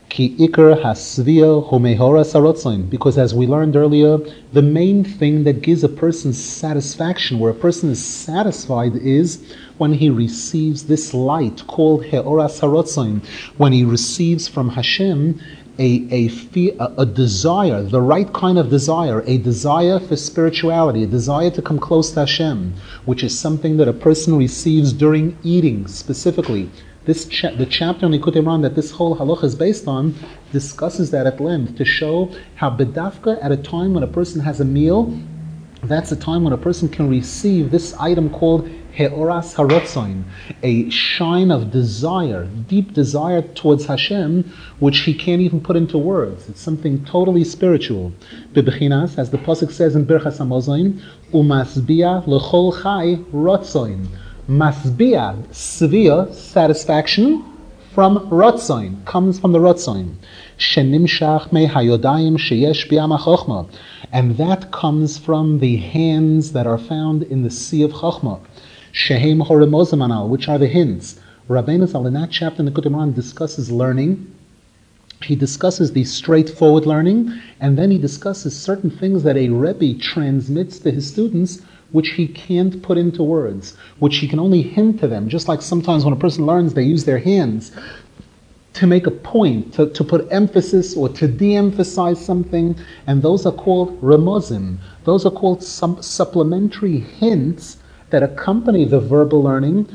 Ki ikar hasvia homehora sarotzain. Because as we learned earlier, the main thing that gives a person satisfaction, where a person is satisfied, is when he receives this light called heora sarotzain, when he receives from Hashem a desire, the right kind of desire, a desire for spirituality, a desire to come close to Hashem, which is something that a person receives during eating specifically. The chapter on Likutei Moharan that this whole halacha is based on discusses that at length to show how bedafka, at a time when a person has a meal, that's a time when a person can receive this item called heoras harotzain, a shine of desire, deep desire towards Hashem, which he can't even put into words. It's something totally spiritual. Bebechinas, as the pasuk says in Birchas Hamazon, umasbia lechol chai rotzain. Masbia, severe satisfaction from rotzain, comes from the rotzain. Shenimshach me hayodayim sheyesh biyam hachokma, and that comes from the hands that are found in the sea of chachma. Shehem horemozim anal, which are the hints. Rabbeinu Zal in that chapter in the Likutei Moharan discusses learning. He discusses the straightforward learning, and then he discusses certain things that a Rebbe transmits to his students, which he can't put into words, which he can only hint to them. Just like sometimes when a person learns, they use their hands to make a point, to put emphasis or to de-emphasize something, and those are called remozim. Those are called some supplementary hints that accompany the verbal learning.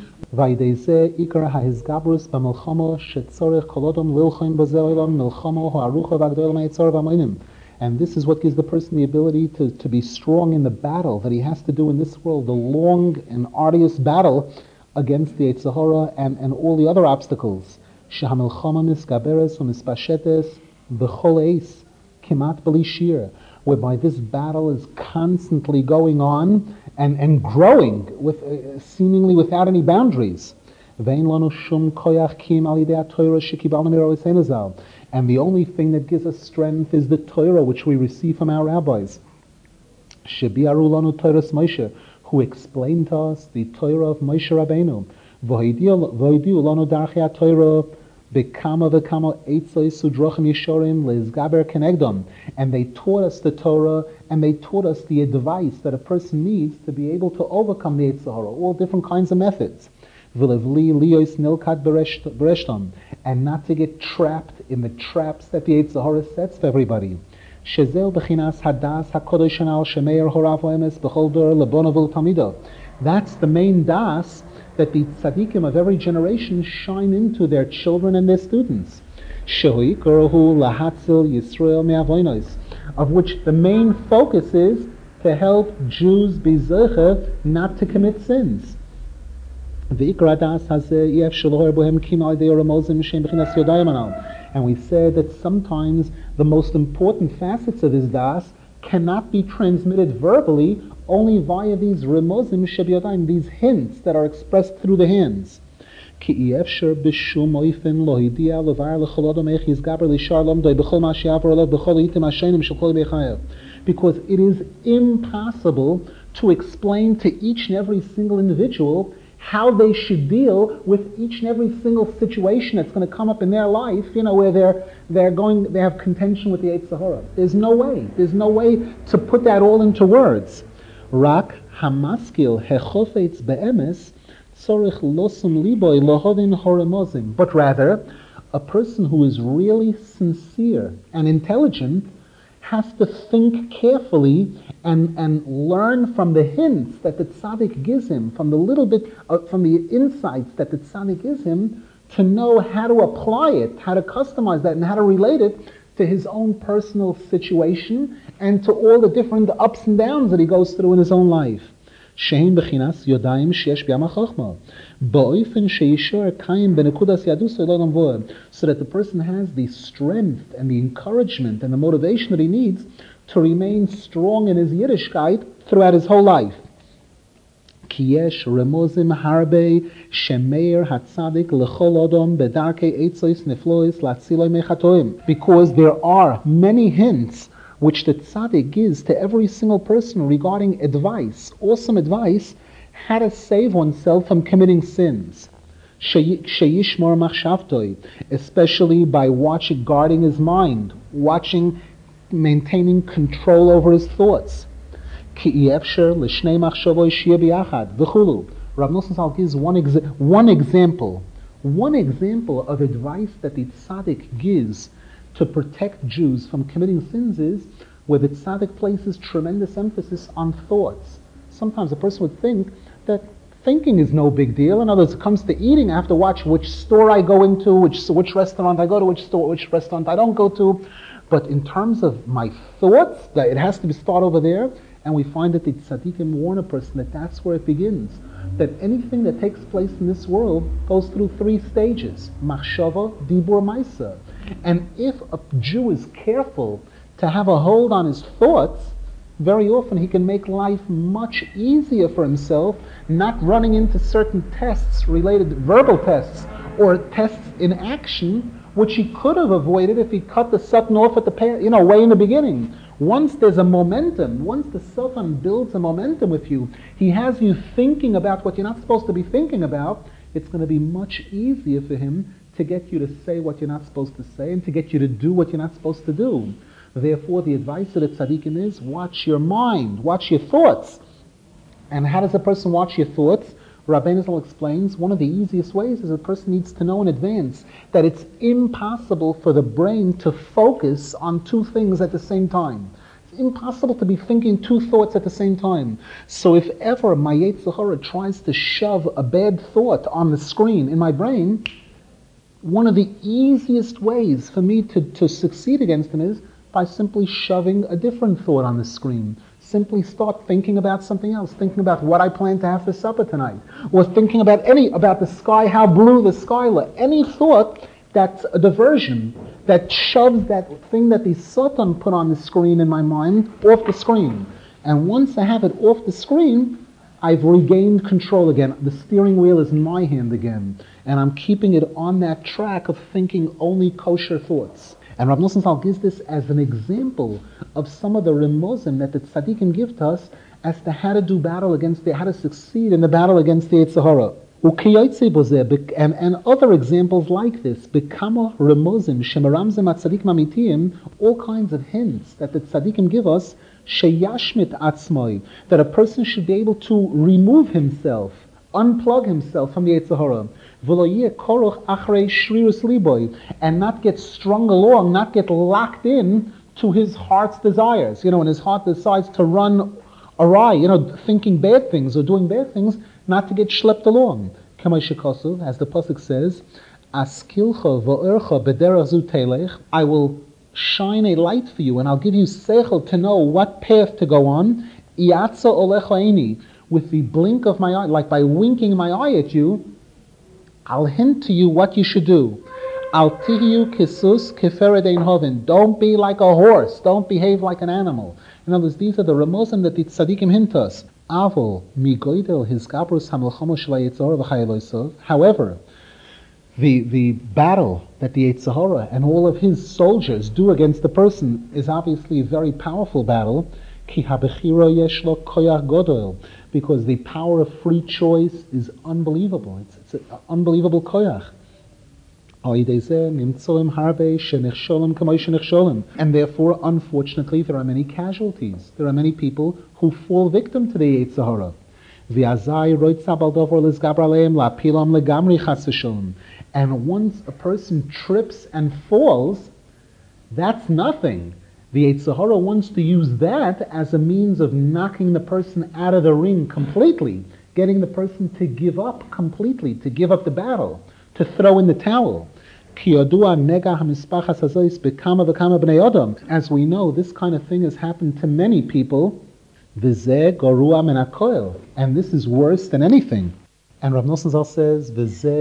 And this is what gives the person the ability to be strong in the battle that he has to do in this world, the long and arduous battle against the Yetzer Hara and all the other obstacles. Whereby this battle is constantly going on and growing with seemingly without any boundaries. And the only thing that gives us strength is the Torah which we receive from our rabbis. Shebiaru lanu Torahs Moshe, who explained to us the Torah of Moshe Rabbeinu. V'hoidiu lanu darchei Torah bekama v'kama eitzos u'drochim yeshorim leizgaber kenegdom. And they taught us the Torah, and they taught us the advice that a person needs to be able to overcome the Yetzer Hara, all different kinds of methods. And not to get trapped in the traps that the Yetzer Hara sets for everybody. That's the main das that the tzaddikim of every generation shine into their children and their students. Of which the main focus is to help Jews be zeicher not to commit sins. And we said that sometimes the most important facets of this das cannot be transmitted verbally, only via these remozim shebiyadayim, these hints that are expressed through the hands. Because it is impossible to explain to each and every single individual how they should deal with each and every single situation that's going to come up in their life, where they have contention with the Yetzer Hara. There's no way to put that all into words. Rak hamaskil hechofetz be'emes tzorich losum liboy lohodin horemozim. But rather, a person who is really sincere and intelligent has to think carefully and learn from the hints that the tzaddik gives him, from the little bit, from the insights that the tzaddik gives him, to know how to apply it, how to customize that, and how to relate it to his own personal situation and to all the different ups and downs that he goes through in his own life. Shein bechinas yodayim sheyesh b'yam hachachma, ba'ofen sheyishor kayim benekudas yadus v'lo voed, so that the person has the strength and the encouragement and the motivation that he needs to remain strong in his Yiddishkeit throughout his whole life. Kiyesh remozim harbe shemeir hatzadik lechol odom bedarkei eitzos neflois latziloi mechatoim. Because there are many hints which the tzaddik gives to every single person regarding advice, awesome advice, how to save oneself from committing sins. Sheyishmor machshavtoi, especially by guarding his mind, maintaining control over his thoughts. Ki efsher l'shnei machshavoi shia biachad v'chulu. Rav Nosson Zal gives one example of advice that the tzaddik gives to protect Jews from committing sins is where the tzaddik places tremendous emphasis on thoughts. Sometimes a person would think that thinking is no big deal. In other words, it comes to eating, I have to watch which store I go into, which restaurant I go to, which restaurant I don't go to. But in terms of my thoughts, that it has to start over there, and we find that the tzaddikim warn a person that that's where it begins. That anything that takes place in this world goes through 3 stages: machshava, dibur, maisa. And if a Jew is careful to have a hold on his thoughts, very often he can make life much easier for himself, not running into certain tests, verbal tests, or tests in action, which he could have avoided if he cut the satan off at the way in the beginning. Once there's a momentum, once the satan builds a momentum with you, he has you thinking about what you're not supposed to be thinking about, it's going to be much easier for him to get you to say what you're not supposed to say and to get you to do what you're not supposed to do. Therefore, the advice of the tzaddikim is, watch your mind, watch your thoughts. And how does a person watch your thoughts? Rabbeinu Zal explains, one of the easiest ways is a person needs to know in advance that it's impossible for the brain to focus on 2 things at the same time. It's impossible to be thinking 2 thoughts at the same time. So if ever my Yetzer Hara tries to shove a bad thought on the screen in my brain, one of the easiest ways for me to succeed against him is by simply shoving a different thought on the screen. Simply start thinking about something else, thinking about what I plan to have for supper tonight, or thinking about the sky, how blue the sky looks. Any thought that's a diversion, that shoves that thing that the Satan put on the screen in my mind off the screen. And once I have it off the screen, I've regained control again. The steering wheel is in my hand again, and I'm keeping it on that track of thinking only kosher thoughts. And Rav Nosson Zal gives this as an example of some of the remozim that the tzaddikim give to us as to how to how to succeed in the battle against the Yetzer Hara. And other examples like this, Bekama remozim, shemaramzim atzadik mamitiyim, all kinds of hints that the tzaddikim give us, sheyashmit atzmoi, that a person should be able to remove himself, unplug himself from the Yetzer Hara, and not get strung along, not get locked in to his heart's desires. When his heart decides to run awry, thinking bad things or doing bad things, not to get schlepped along. As the pasuk says, Askilcha v'ercha b'derech zu telech, I will shine a light for you and I'll give you seichel to know what path to go on. Iatza olecha eini, with the blink of my eye, like by winking my eye at you, I'll hint to you what you should do. Al tihiyu kisus keferet ein hoven. Don't be like a horse. Don't behave like an animal. In other words, these are the remozim that the tzaddikim hint us. Avol migoidel his gabrus hamelchama shel Yetzer Hara v'chayelosav. However, the battle that the Yetzer Hara and all of his soldiers do against the person is obviously a very powerful battle. Ki habechira yesh lo koyach godol, because the power of free choice is unbelievable. It's an unbelievable koyach. And therefore, unfortunately, there are many casualties. There are many people who fall victim to the Yetzer Hara. And once a person trips and falls, that's nothing. The Yetzer Hara wants to use that as a means of knocking the person out of the ring completely, getting the person to give up completely, to give up the battle, to throw in the towel. As we know, this kind of thing has happened to many people, and this is worse than anything. And Rav Nosson Zal says,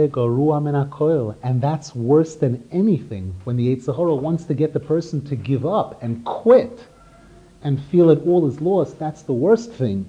and that's worse than anything. When the Yetzer Hara wants to get the person to give up and quit and feel that all is lost, that's the worst thing.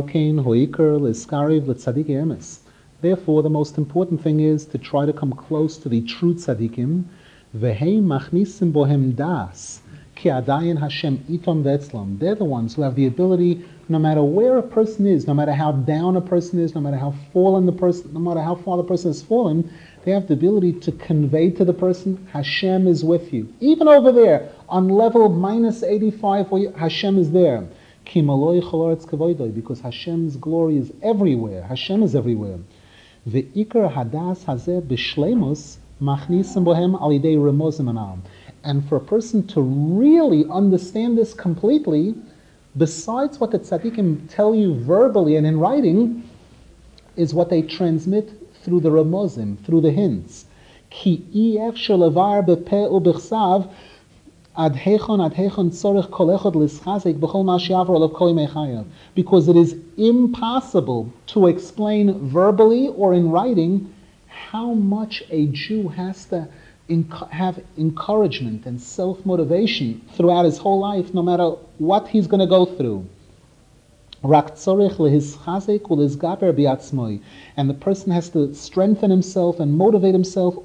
Therefore, the most important thing is to try to come close to the true tzaddikim. Ki adayin Hashem itom ve'etzlam. They're the ones who have the ability, no matter where a person is, no matter how down a person is, no matter how fallen the person, no matter how far the person has fallen, they have the ability to convey to the person, Hashem is with you. Even over there, on level minus 85, where Hashem is there. Ki maloi choloretz kavoidoi, because Hashem's glory is everywhere. Hashem is everywhere. Ve'ikar hadas hazeh b'shleimus machnisim bohem al yidei remozim anam. And for a person to really understand this completely, besides what the tzaddikim tell you verbally and in writing, is what they transmit through the remozim, through the hints. Ki efshar levar bepeh u'bechsav ad heichon tzorich kol echad lischazik b'chol ma she'avar olav kol yimei chayav. Because it is impossible to explain verbally or in writing how much a Jew has to have encouragement and self-motivation throughout his whole life, no matter what he's going to go through. And the person has to strengthen himself and motivate himself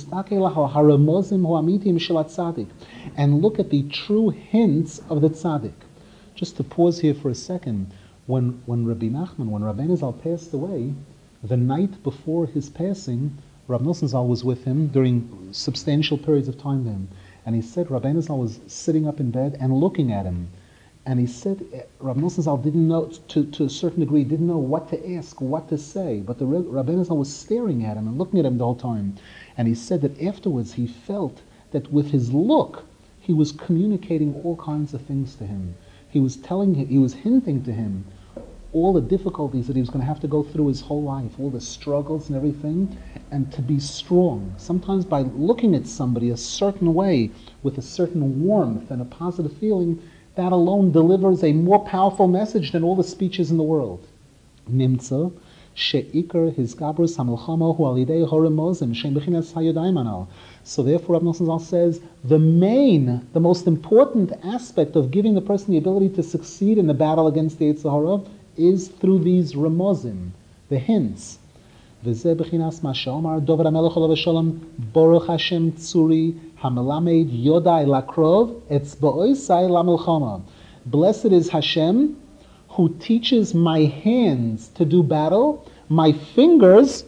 and look at the true hints of the tzaddik. Just to pause here for a second, when Rabbi Nachman, when Rabbeinu Zal passed away, the night before his passing, Rabbi Nosson Zal was with him during substantial periods of time then. And he said Rabbeinu Zal was sitting up in bed and looking at him. And he said Rabbi Nosson Zal didn't know, to a certain degree, didn't know what to ask, what to say. But the Rabbeinu Zal was staring at him and looking at him the whole time. And he said that afterwards he felt that with his look, he was communicating all kinds of things to him. He was telling him, he was hinting to him all the difficulties that he was going to have to go through his whole life, all the struggles and everything, and to be strong. Sometimes by looking at somebody a certain way, with a certain warmth and a positive feeling, that alone delivers a more powerful message than all the speeches in the world. Nimtza, she'ikar his gabrus hamilchama hu alidei horemozim she'im bechinas hayodayim anal. So therefore, Rabbi Nosson Zal says, the most important aspect of giving the person the ability to succeed in the battle against the Yetzer Hara is through these remozim, the hints. V'zeh b'chinas ma she'omar Dovid HaMelech olav v'sholom Baruch Hashem tzuri hamelamed yodai lakrov etzba'osai lamilchama. Blessed is Hashem who teaches my hands to do battle, my fingers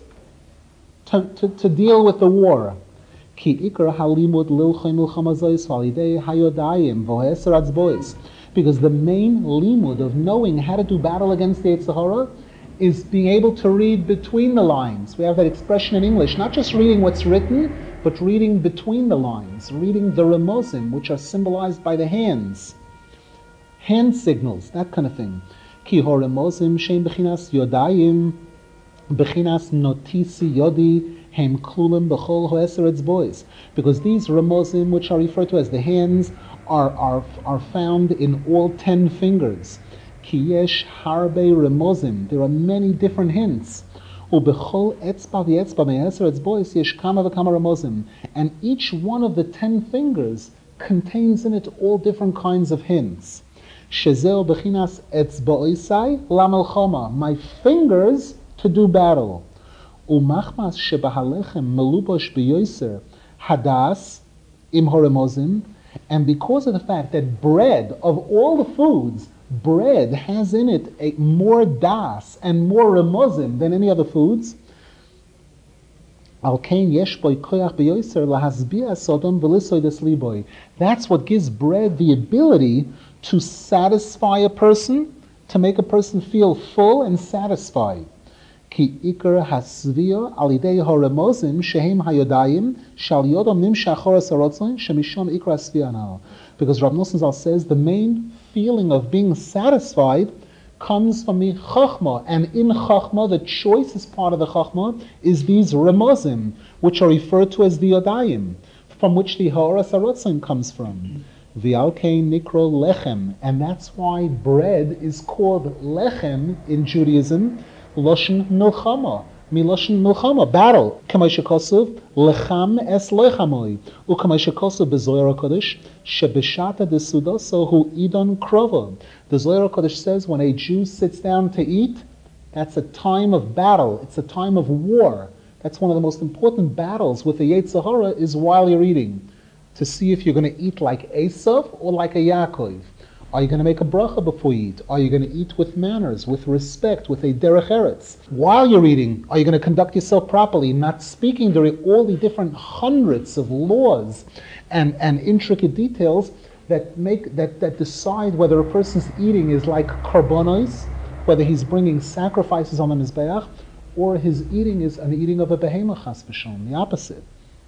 to deal with the war. Ki ikar halimud lilchoi milchama zois validei hayodayim v'hoeser atzbois. Because the main limud of knowing how to do battle against the Yetzer Hara is being able to read between the lines. We have that expression in English, not just reading what's written, but reading between the lines, reading the remozim, which are symbolized by the hands, hand signals, that kind of thing. Ki horemozim shein bechinas yodayim, bechinas notisi yodi, hem klulim b'chol hoeser etzbois. Because these remozim, which are referred to as the hands, are found in all 10 fingers. Ki yesh harbe remozim. There are many different hints. Ubechol etzba v'etzba me'eser etzbois yesh kama v'kama remozim. And each one of the 10 fingers contains in it all different kinds of hints. Shezeo bechinas etzboisai lamelchoma. My fingers to do battle. Umachmas shebahalechem melubosh b'yoser hadas im horemozim. And because of the fact that bread, of all the foods, bread has in it a more das and more remozim than any other foods, that's what gives bread the ability to satisfy a person, to make a person feel full and satisfied. Ki ikar hasvia alidei horemozim shehem hayodayim shal yodam nimshach choras harotzon shemisham ikar hasvia now. Because Rav Nosson Zal says the main feeling of being satisfied comes from the chachma, and in chachma, the choicest part of the chachma is these remozim, which are referred to as the yodayim, from which the choras harotzon comes from. V'alkein nikro lechem, and that's why bread is called lechem in Judaism. Loshen milchama, miloshen milchama, battle. Kamay shekosov lecham es lechamoi, ukamay shekosov bezoyer HaKodesh shebeshata desudoso hu idon krova. The Zohar HaKodesh says when a Jew sits down to eat, that's a time of battle. It's a time of war. That's one of the most important battles with the Yetzer Hara is while you're eating. to see if you're going to eat like Esav or like a Yaakov. Are you going to make a bracha before you eat? Are you going to eat with manners, with respect, with a derech eretz? While you're eating, are you going to conduct yourself properly, not speaking during all the different hundreds of laws and intricate details that decide whether a person's eating is like karbonos, whether he's bringing sacrifices on the mizbeach, or his eating is an eating of a behemoth, chas v'shalom, the opposite.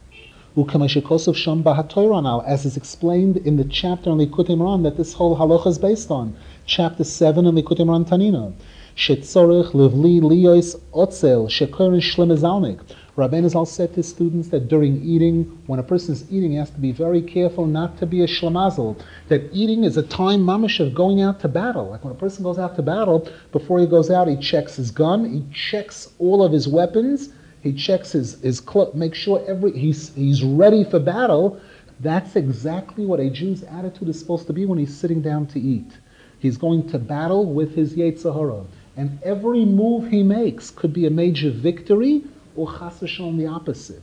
Now, as is explained in the chapter on Likutei Moharan that this whole halacha is based on, chapter 7 in Likutei Moharan Tanina. Shetzorich livli liyos otzel shekorin shlemezalnik. Rabbeinu Zal said to students that during eating, when a person is eating, he has to be very careful not to be a shlemazel. That eating is a time mamash of going out to battle. Like when a person goes out to battle, before he goes out, he checks his gun, he checks all of his weapons, he checks his clothes, make sure he's ready for battle. That's exactly what a Jew's attitude is supposed to be when he's sitting down to eat. He's going to battle with his Yetzer Hara. And every move he makes could be a major victory or chas v'shalom the opposite.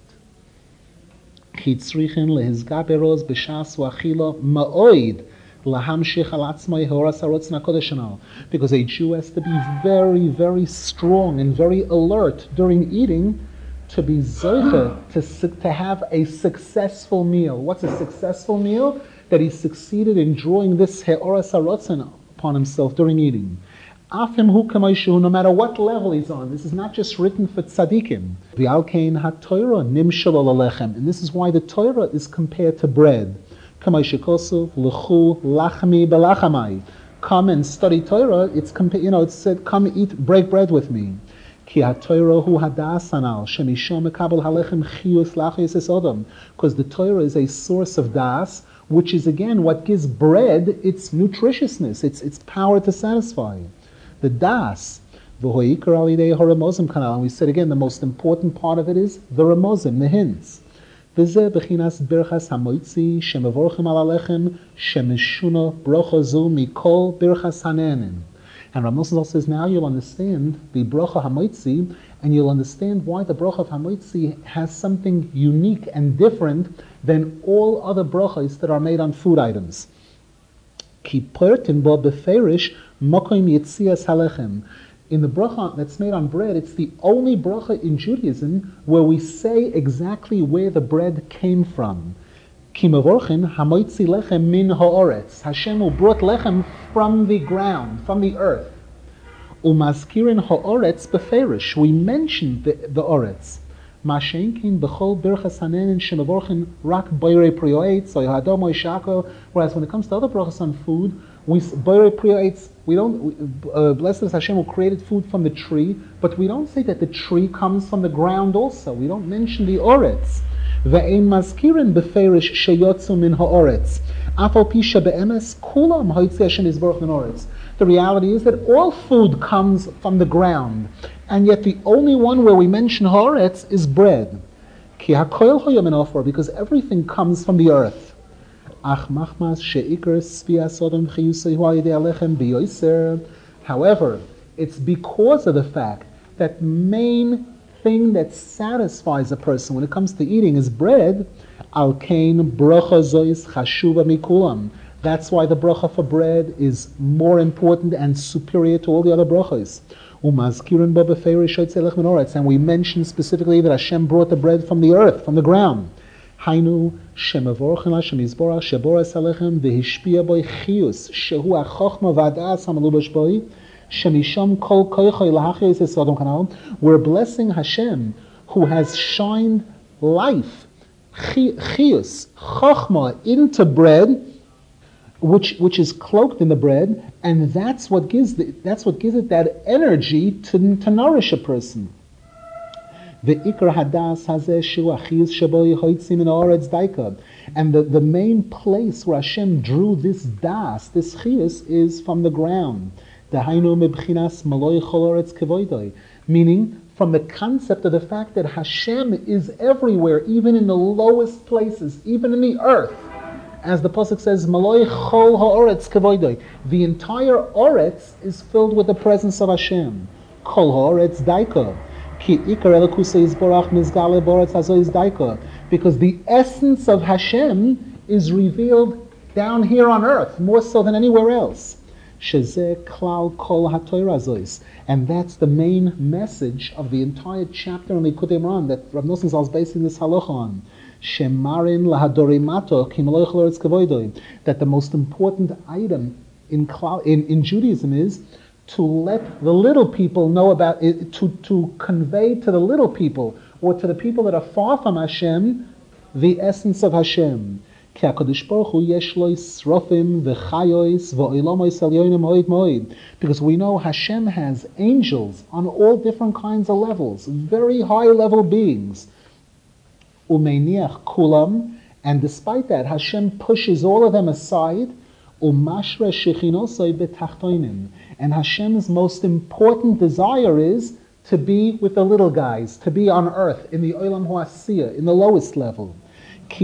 Because a Jew has to be very, very strong and very alert during eating to be zocher, to have a successful meal. What's a successful meal? That he succeeded in drawing this he'oras harotzen upon himself during eating. Afim hu k'maishu, no matter what level he's on. This is not just written for tzaddikim. V'alkein ha-Torah nimshal alechem. And this is why the Torah is compared to bread. K'maishu kosuv, l'chu, lachmi, belachamai. Come and study Torah. It said, come eat, break bread with me. Ki ha-Torah hu hadas anal, shemishom mekabel halechem chiyus lachis es odom. Because the Torah is a source of das, which is again what gives bread its nutritiousness, its power to satisfy. The das, and we said again, the most important part of it is the ramozim, the hints. And Rav Nosson says, now you'll understand the bracha hamoitzi, and you'll understand why the bracha of hamoitzi has something unique and different than all other brachas that are made on food items. In the bracha that's made on bread, it's the only bracha in Judaism where we say exactly where the bread came from. Ki mevorchin hamoitzi lechem min ha'oretz. Hashem who brought lechem from the ground, from the earth. Umazkirin ha'oretz beferish. We mentioned the oretz. Mashenkin b'chol birchas hanenin shemevorchin rak boirei prioetz or yahadom or yishako. Whereas when it comes to other brachas on food, we boirei prioetz. We don't. Blessed is Hashem who created food from the tree, but we don't say that the tree comes from the ground. Also, we don't mention the oretz. Ve'ein mazkirin beferish sheyotzu min ha'oretz. Afal pisha be'emes kulam ha'itzi Hashem yisborach min oretz. The reality is that all food comes from the ground, and yet the only one where we mention ha'oretz is bread. Ki ha'koil ha'yamin, because everything comes from the earth. Ach machmas she'ikar svias sodom chiyusei hu al-yedei alechem b'yoser. However, it's because of the fact that main thing that satisfies a person when it comes to eating is bread. Al kain bracha zois chashuva mikulam. That's why the bracha for bread is more important and superior to all the other brachas. And we mentioned specifically that Hashem brought the bread from the earth, from the ground. Hainu shemavorchen Hashem yizborach sheboras alechem v'hishpia boi chiyus shehu ha'chochma v'adas ha'malubash boi shemisham kol koichoi lahachiyos esodom kanal. We're blessing Hashem who has shined life, chiyus, chochma, into bread, which is cloaked in the bread, and that's what gives it that energy to nourish a person. And the main place where Hashem drew this das, this chiyus, is from the ground. Meaning, from the concept of the fact that Hashem is everywhere, even in the lowest places, even in the earth. As the pasuk says, "Maloi chol ha'oretz kevoidoi." The entire oretz is filled with the presence of Hashem. Kol ha'oretz daika, ki ikar elokusei yizborach mizgale boretz hazo is daika. Because the essence of Hashem is revealed down here on earth, more so than anywhere else. Shezeh klal kol haTorah zois. And that's the main message of the entire chapter in Likutei Moharan that Rav Nosson Zal is basing this halacha on. Shemarin lahadorimato kimaloich loretz kavoidoi. That the most important item in Judaism is to let the little people know about it, to convey to the little people, or to the people that are far from Hashem, the essence of Hashem. Because we know Hashem has angels on all different kinds of levels, very high level beings. And despite that, Hashem pushes all of them aside. And Hashem's most important desire is to be with the little guys, to be on earth, in the Olam Ho'asiyah, in the lowest level. It's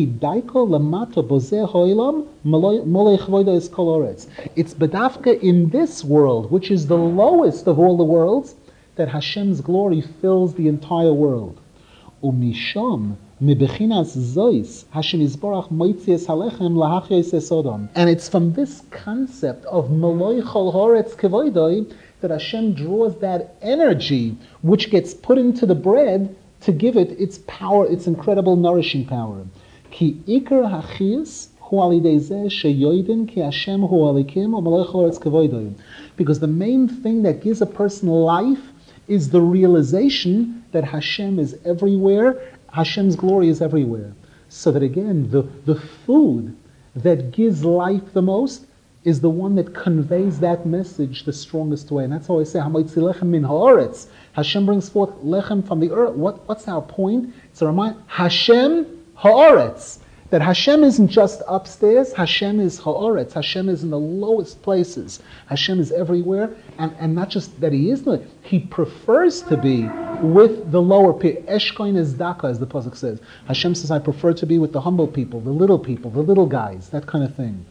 bedafka in this world, which is the lowest of all the worlds, that Hashem's glory fills the entire world. Umisham mibechinas zois Hashem Yisborach moitzies halechem lahachyos esodam. And it's from this concept of maloi chol horetz kevoidoi that Hashem draws that energy which gets put into the bread to give it its power, its incredible nourishing power. Ki ikar hachiyus hu alidei zeh sheyoidin ki Hashem hu alikim o maloi chol horetz kevoidoi. Because the main thing that gives a person life is the realization that Hashem is everywhere, Hashem's glory is everywhere. So that again, the food that gives life the most is the one that conveys that message the strongest way. And that's how I say, Hamoitzi lechem min haaretz. Hashem brings forth lechem from the earth. What's our point? It's a reminder, Hashem haaretz. That Hashem isn't just upstairs, Hashem is haaretz. Hashem is in the lowest places. Hashem is everywhere, and not just that He is, He prefers to be with the lower people. Eshkoin is daka, as the pasuk says. Hashem says, I prefer to be with the humble people, the little guys, that kind of thing.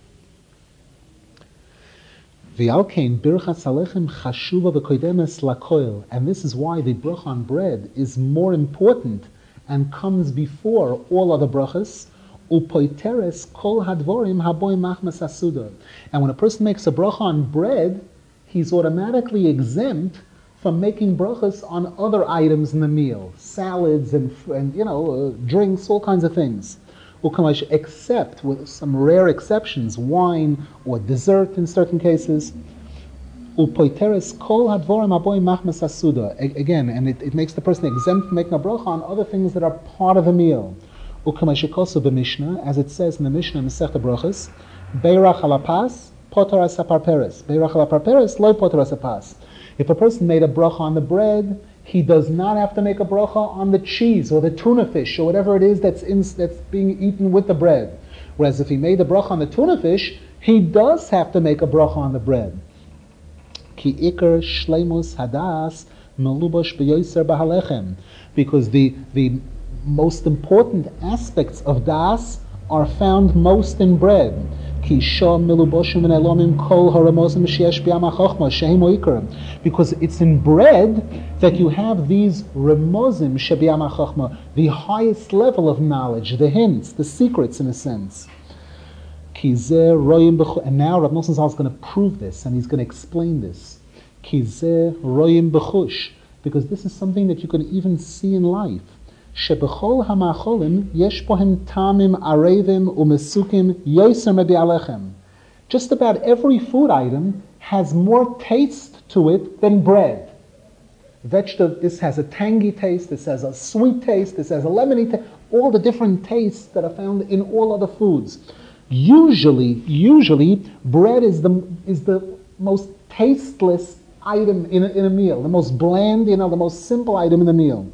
And this is why the bracha on bread is more important and comes before all other brachas. Upoiteres kol hadvorim haboy machmas asuda. And when a person makes a bracha on bread, he's automatically exempt from making brachas on other items in the meal, salads and drinks, all kinds of things. Except with some rare exceptions, wine or dessert in certain cases. Upoiteres kol hadvorim haboy machmas asuda. Again, and it makes the person exempt from making a bracha on other things that are part of the meal. As it says in the Mishnah, Masechta Brachos, Beirach alapas, potar asaparperes. Beirach alaparperes, loy potar asapas. If a person made a bracha on the bread, he does not have to make a bracha on the cheese or the tuna fish or whatever it is that's being eaten with the bread. Whereas if he made a bracha on the tuna fish, he does have to make a bracha on the bread. Ki ikar shleimus hadas melubosh beyoser bahalechem. Because the most important aspects of das are found most in bread. Because it's in bread that you have these remozim shebiyam hachachma, the highest level of knowledge, the hints, the secrets in a sense. And now Rav Nosson Zal is going to prove this, and he's going to explain this. Because this is something that you can even see in life. Shebechol hamacholim yesh bohem tamim arevim umesukim yoser mebi alechem. Just about every food item has more taste to it than bread. Vegetable, this has a tangy taste, this has a sweet taste, this has a lemony taste, all the different tastes that are found in all other foods. Usually, bread is the most tasteless item in a meal, the most bland, the most simple item in the meal.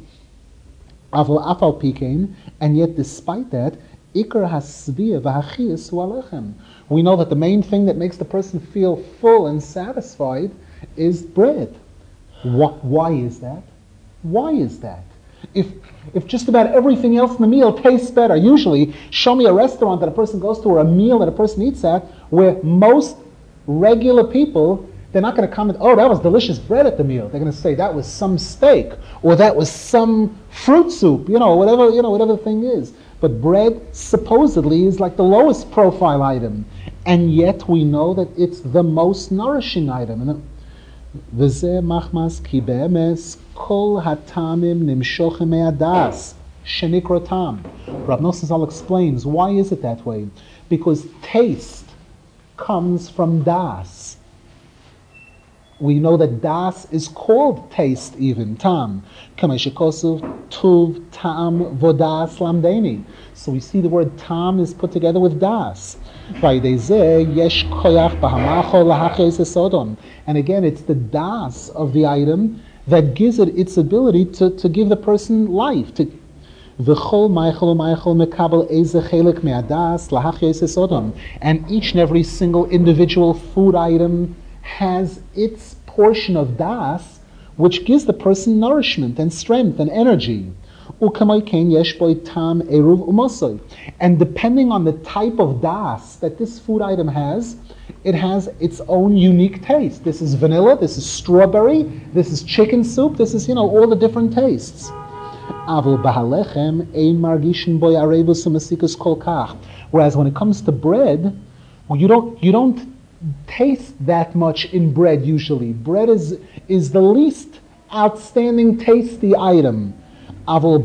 And yet despite that, ikar hasviyah v'hachiyus hu alechem. We know that the main thing that makes the person feel full and satisfied is bread. Why is that? Why is that? If just about everything else in the meal tastes better, usually show me a restaurant that a person goes to or a meal that a person eats at where most regular people, they're not going to comment, oh, that was delicious bread at the meal. They're going to say that was some steak or that was some fruit soup, whatever the thing is. But bread supposedly is like the lowest profile item, and yet we know that it's the most nourishing item. וזה מחמס כי באמס כל הטעמים נמשוכם מהדס שנקרא טעם. Rav Nosson Zal explains why is it that way? Because taste comes from das. We know that das is called taste even, tam. Kama shekosov tuv tam vodas lamdeni. So we see the word tam is put together with das. And again, it's the das of the item that gives it its ability to give the person life. And each and every single individual food item has its portion of das, which gives the person nourishment and strength and energy. And depending on the type of das that this food item has, it has its own unique taste. This is vanilla, this is strawberry, this is chicken soup, this is, all the different tastes. Whereas when it comes to bread, you don't taste that much in bread usually. Bread is the least outstanding tasty item. Whereas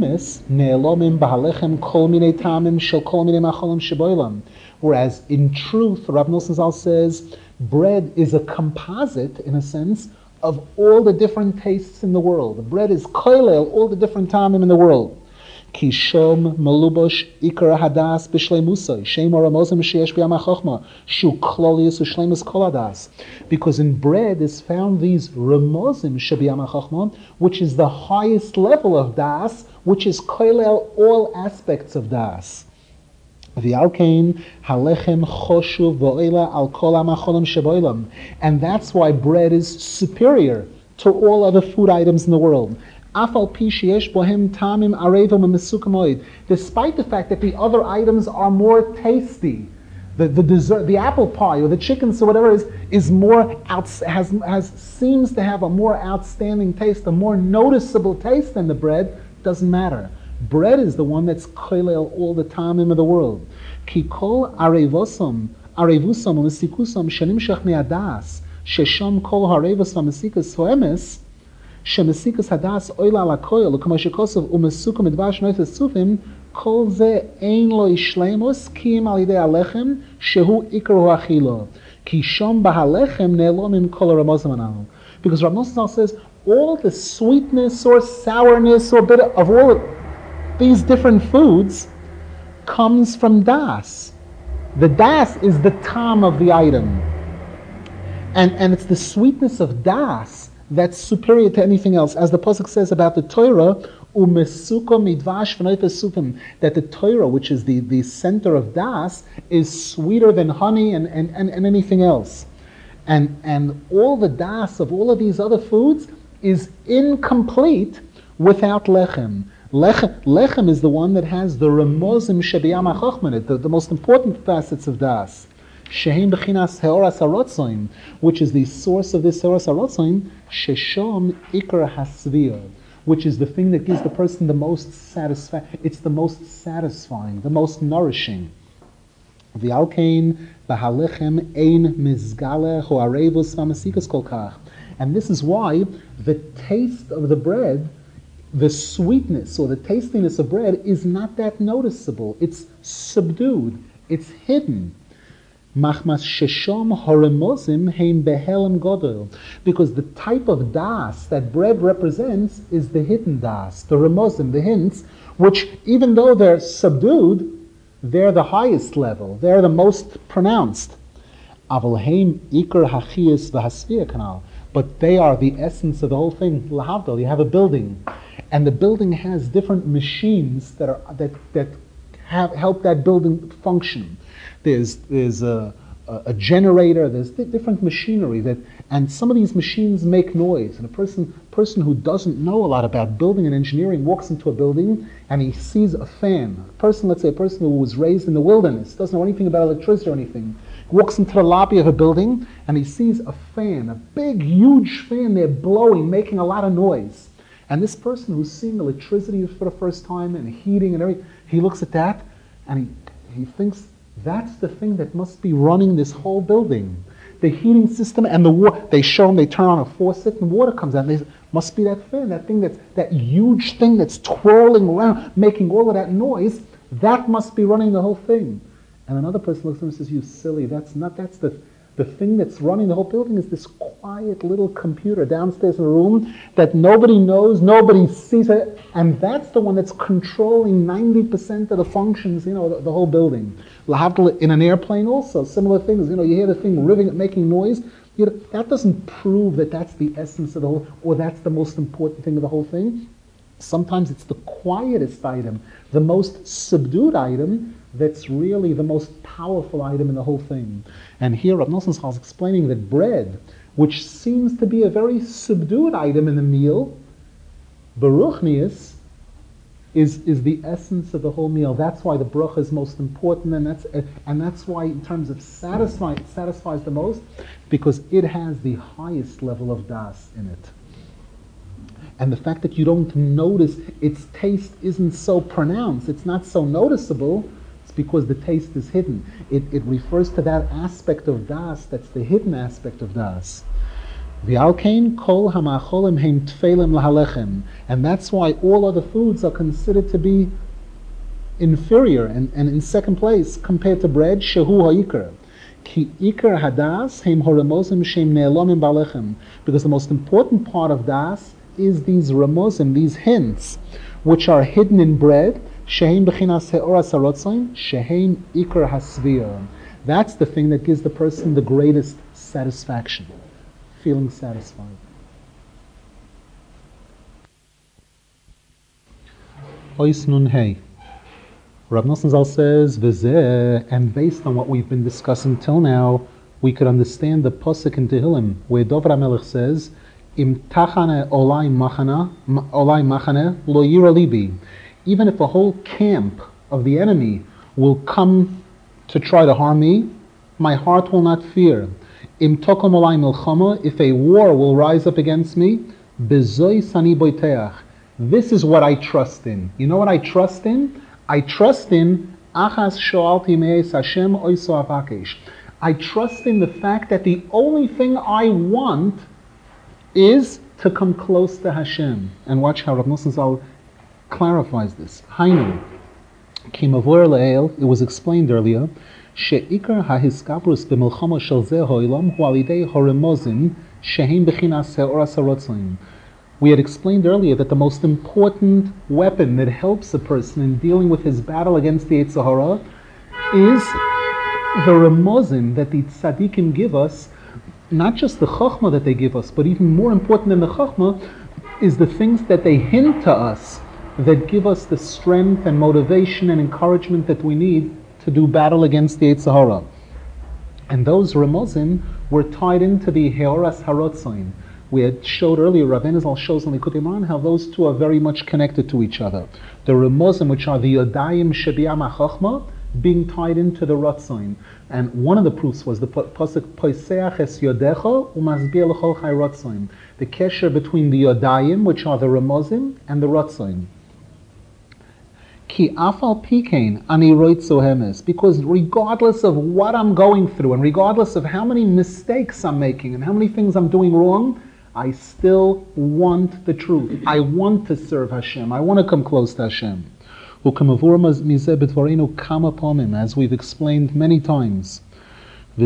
in truth, Rav Nosson Zal says, bread is a composite, in a sense, of all the different tastes in the world. Bread is koilel, all the different tamim in the world. Kishom melubosh ikar hadas b'shleimusay shem oramozim sheyesh b'yam hachokma shu klolius u'shleimus kol hadas. Because in bread is found these ramozim sheb'yam hachokma, which is the highest level of das, which is koilel all aspects of das. V'alkein halechem choshuv v'oila al kol ha'macholim sheboilam, and that's why bread is superior to all other food items in the world. Despite the fact that the other items are more tasty, the dessert, the apple pie or the chicken, so whatever is more seems to have a more outstanding taste, a more noticeable taste than the bread. Doesn't matter. Bread is the one that's koilel all the tamim of the world. Ki kol arevusam umesikusam shenimshach me'adas shesham kol harevusam umesikus hoemes. Shemesikas hadas oila ala koil, kama shekosov umesukum midvash noifes sufim, kol ze ein lo ishleimus kim al yidei alechem shehu ikar achilo ki shom bahalechem ne'elomim kol ramazim anal. Because Rav Nosson Zal says all the sweetness or sourness or bitter of all these different foods comes from das. The das is the tam of the item, and it's the sweetness of das that's superior to anything else. As the pasuk says about the Torah, that the Torah, which is the center of das, is sweeter than honey and anything else. And all the das of all of these other foods is incomplete without lechem. Lechem is the one that has the remozim shebiyam hachochmen, the most important facets of das. Shehem bechinas heoras harotzoim, which is the source of this heoras harotzoim, sheshom ikar hasvir, which is the thing that gives the person the most satisfaction. It's the most satisfying, the most nourishing. V'alkein b'halechem ein mizgale hoarevus v'amasikas kolkach. And this is why the taste of the bread, the sweetness or the tastiness of bread is not that noticeable. It's subdued. It's hidden. Machmas sheshom horemozim heim behelem godel, because the type of das that bread represents is the hidden das, the remozim, the hints, which even though they're subdued, they're the highest level, they're the most pronounced. Aval heim ikar hachiyas v'hasvia kanal, but they are the essence of the whole thing. Lahavdil, you have a building, and the building has different machines that help that building function. There's a generator. There's different machinery and some of these machines make noise. And a person who doesn't know a lot about building and engineering walks into a building and he sees a fan. Let's say a person who was raised in the wilderness, doesn't know anything about electricity or anything, walks into the lobby of a building and he sees a fan, a big, huge fan there blowing, making a lot of noise. And this person who's seeing electricity for the first time and heating and everything, he looks at that and he thinks that's the thing that must be running this whole building. The heating system and the water, they turn on a faucet and water comes out. Must be that thing, that huge thing that's twirling around, making all of that noise. That must be running the whole thing. And another person looks at him and says, you silly, that's the thing that's running the whole building is this quiet little computer downstairs in the room that nobody knows, nobody sees it, and that's the one that's controlling 90% of the functions, the whole building. In an airplane also, similar things, you hear the thing riving, making noise, that doesn't prove that that's the essence of the whole, or that's the most important thing of the whole thing. Sometimes it's the quietest item, the most subdued item, that's really the most powerful item in the whole thing. And here Rav Nosson Zal is explaining that bread, which seems to be a very subdued item in the meal, Baruchnius, is the essence of the whole meal. That's why the bracha is most important, and that's why in terms of it satisfies the most, because it has the highest level of das in it. And the fact that you don't notice, its taste isn't so pronounced, it's not so noticeable, it's because the taste is hidden. It refers to that aspect of das, that's the hidden aspect of das. V'alkein kol hamacholim heim tfeilim lahalechem. And that's why all other foods are considered to be inferior and in second place compared to bread, shehu ha'ikar. Ki ikar hadas heim horemozim shem ne'elomim balechem. Because the most important part of das is these ramozim, these hints, which are hidden in bread, sheheim b'chinas he'oras harotzon, sheheim ikar hasvir. That's the thing that gives the person the greatest satisfaction, feeling satisfied. Ois nun hey. Rav Nosson Zal says, V'zeh, and based on what we've been discussing till now, we could understand the Pasuk in Tehillim, where Dovid HaMelech says, Im tachane olai machane lo yira libi. Even if a whole camp of the enemy will come to try to harm me, my heart will not fear. Im tokom olai milchama, if a war will rise up against me, bezoi sani boiteach. This is what I trust in. You know what I trust in? I trust in achas shoalti me'es Hashem oiso avakesh. I trust in the fact that the only thing I want is to come close to Hashem. And watch how Rav Nosson Zal clarifies this. Hainu, ki mavor le'el, it was explained earlier, she'ikar ha'hiskabrus b'milchama shel zeh ha'olam hu alidei horemozim shehem b'chinas he'oras harotzon. We had explained earlier that the most important weapon that helps a person in dealing with his battle against the Yetzer Hara is the remozim that the tzaddikim give us. Not just the chokhmah that they give us, but even more important than the chokhmah is the things that they hint to us that give us the strength and motivation and encouragement that we need to do battle against the Yetzer Hara. And those remozim were tied into the Heoras Harotzon. We had showed earlier, Rav Enizal shows on the Likutei Moharan how those two are very much connected to each other. The remozim, which are the Yodayim Shebiyam HaChochma, being tied into the Ratzon. And one of the proofs was the pasuk Poiseach es Yodecha u'masbir l'chol chai Ratzon. The kesher between the Yodayim, which are the remozim, and the Ratzon. Ki afal pikein ani roitzo hemes, because regardless of what I'm going through, and regardless of how many mistakes I'm making, and how many things I'm doing wrong, I still want the truth. I want to serve Hashem. I want to come close to Hashem. As we've explained many times. And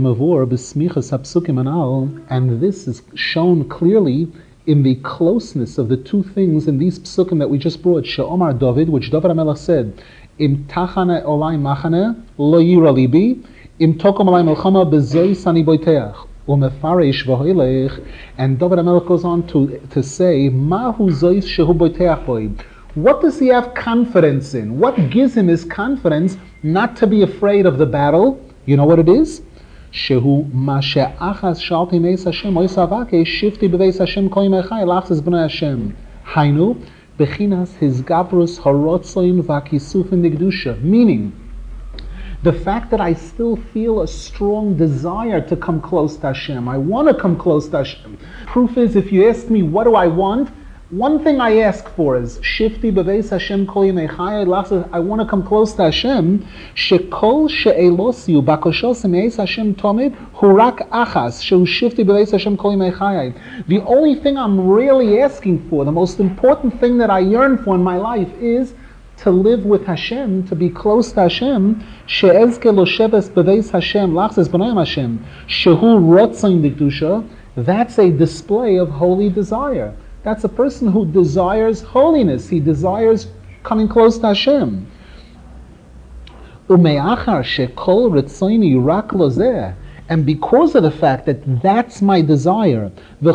this is shown clearly in the closeness of the two things in these psukim that we just brought. She'omar David, which David HaMelech said, Im tachane olai machane lo yira libi, im tokom olai melchama bezoi sani boiteach. And David HaMelech goes on to say, Mahu zois shehu boiteach boi. What does he have confidence in? What gives him his confidence not to be afraid of the battle? You know what it is? Shehu ma she'achas shalti meis Hashem oisavake shifti beveis Hashem koim echai lachzes b'nei Hashem. Hainu bechinas his gabrus harotzoin v'akisufin nigdusha. Meaning, the fact that I still feel a strong desire to come close to Hashem. I want to come close to Hashem. Proof is, if you ask me, what do I want? One thing I ask for is Shifti beveis Hashem kol yemei chayai. I want to come close to Hashem. Shekol she'elosiu bakoshosim eis Hashem tomid hurak achas shehu shifti beveis Hashem kol yemei chayai. The only thing I'm really asking for, the most important thing that I yearn for in my life, is to live with Hashem, to be close to Hashem. She'ezke lo sheves beveis Hashem lachzes b'noyim Hashem shehu rotzain d'kedusha. That's a display of holy desire. That's a person who desires holiness. He desires coming close to Hashem. And because of the fact that that's my desire, and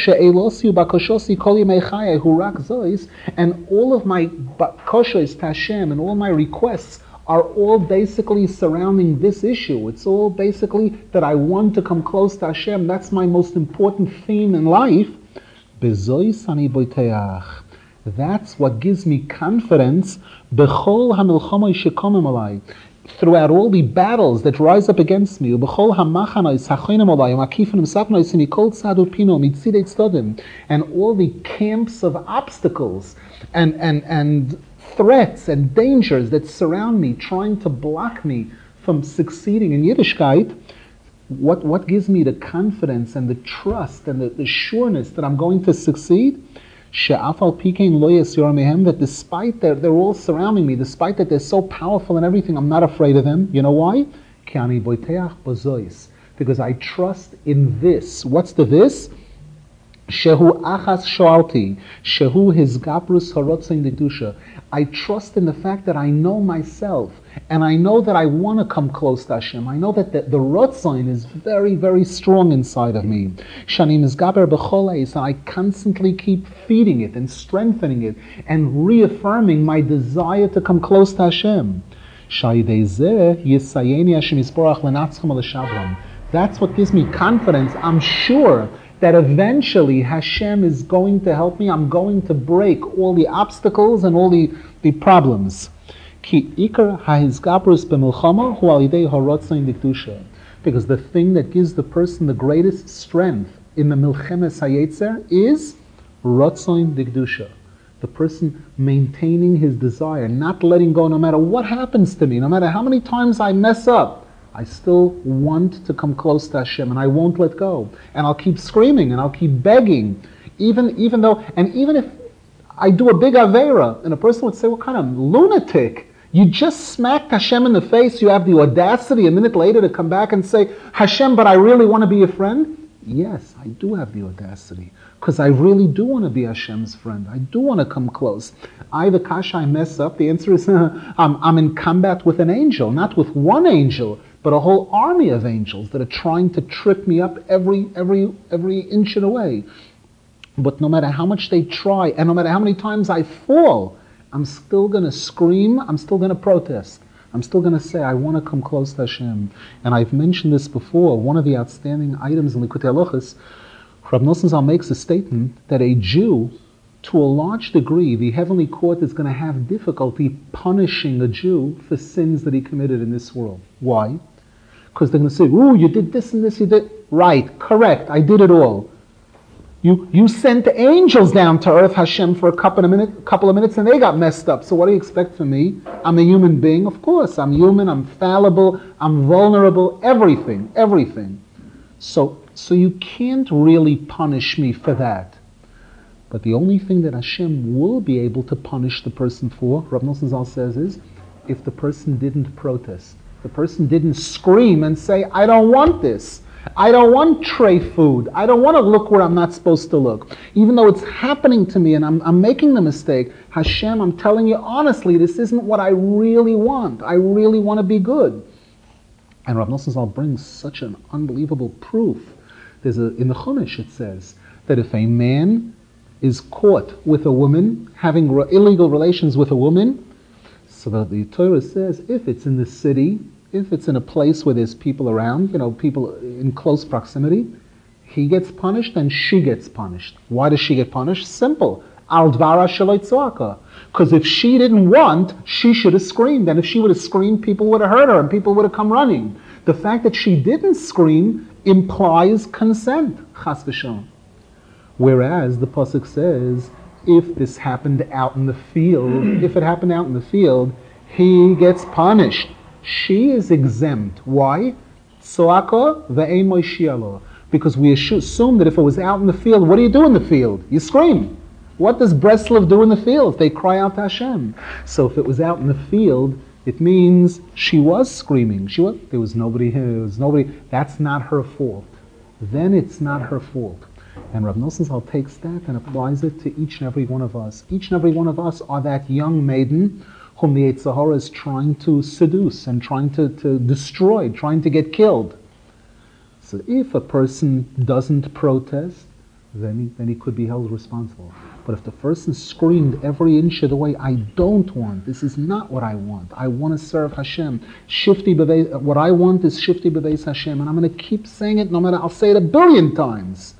all of my bakoshos to Hashem and all my requests are all basically surrounding this issue. It's all basically that I want to come close to Hashem. That's my most important theme in life. That's what gives me confidence throughout all the battles that rise up against me, and all the camps of obstacles and threats and dangers that surround me, trying to block me from succeeding in Yiddishkeit. What gives me the confidence and the trust and the sureness that I'm going to succeed? That despite they're all surrounding me, despite that they're so powerful and everything, I'm not afraid of them. You know why? Because I trust in this. What's the this? Shehu achas shoalti, shehu hizgaprus harotzin dedusha. I trust in the fact that I know myself, and I know that I want to come close to Hashem. I know that the rotzin is very, very strong inside of me. Shanim izgaber b'chol eis, and I constantly keep feeding it and strengthening it and reaffirming my desire to come close to Hashem. That's what gives me confidence. I'm sure that eventually Hashem is going to help me. I'm going to break all the obstacles and all the problems. Because the thing that gives the person the greatest strength in the milchemes hayetzer is rotzoin d'kedusha. The person maintaining his desire, not letting go no matter what happens to me, no matter how many times I mess up. I still want to come close to Hashem, and I won't let go. And I'll keep screaming, and I'll keep begging, even if I do a big avera, and a person would say, "What kind of lunatic? You just smacked Hashem in the face. You have the audacity a minute later to come back and say, Hashem, but I really want to be your friend." Yes, I do have the audacity, because I really do want to be Hashem's friend. I do want to come close. The kasha I mess up, the answer is I'm in combat with an angel, not with one angel, but a whole army of angels that are trying to trip me up every inch of the way. But no matter how much they try, and no matter how many times I fall, I'm still going to scream, I'm still going to protest. I'm still going to say, I want to come close to Hashem. And I've mentioned this before, one of the outstanding items in Likutei Halachos, Rav Nosson Zal makes a statement that a Jew, to a large degree, the heavenly court is going to have difficulty punishing a Jew for sins that he committed in this world. Why? Because they're going to say, "Ooh, you did this and this, you did..." Right, correct, I did it all. You sent angels down to earth, Hashem, for a couple of minutes, and they got messed up. So what do you expect from me? I'm a human being. Of course, I'm human, I'm fallible, I'm vulnerable, everything. So you can't really punish me for that. But the only thing that Hashem will be able to punish the person for, Rav Nosson Zal says, is if the person didn't protest. The person didn't scream and say, "I don't want this. I don't want tray food. I don't want to look where I'm not supposed to look." Even though it's happening to me and I'm making the mistake, Hashem, I'm telling you honestly, this isn't what I really want. I really want to be good. And Rav Nosson Zal brings such an unbelievable proof. In the Chumash it says that if a man is caught with a woman, having illegal relations with a woman, so that the Torah says, if it's in the city, if it's in a place where there's people around, people in close proximity, he gets punished and she gets punished. Why does she get punished? Simple. Al dvara shelo tzaka. Because if she didn't want, she should have screamed. And if she would have screamed, people would have heard her and people would have come running. The fact that she didn't scream implies consent. Chas v'shalom. Whereas the pasuk says, If this happened out in the field, if it happened out in the field, he gets punished. She is exempt. Why? Tzoaka ve'ein moishialo. Because we assume that if it was out in the field, what do you do in the field? You scream. What does Breslov do in the field? They cry out to Hashem. So if it was out in the field, it means she was screaming. There was nobody here. There was nobody. That's not her fault. Then it's not her fault. And Rav Nosson Zal takes that and applies it to each and every one of us. Each and every one of us are that young maiden whom the Yetzer Hara is trying to seduce and trying to destroy, trying to get killed. So if a person doesn't protest, then he could be held responsible. But if the person screamed every inch of the way, I don't want, this is not what I want to serve Hashem. What I want is Shifti B'Beis Hashem, and I'm going to keep saying it no matter, I'll say it 1 billion times.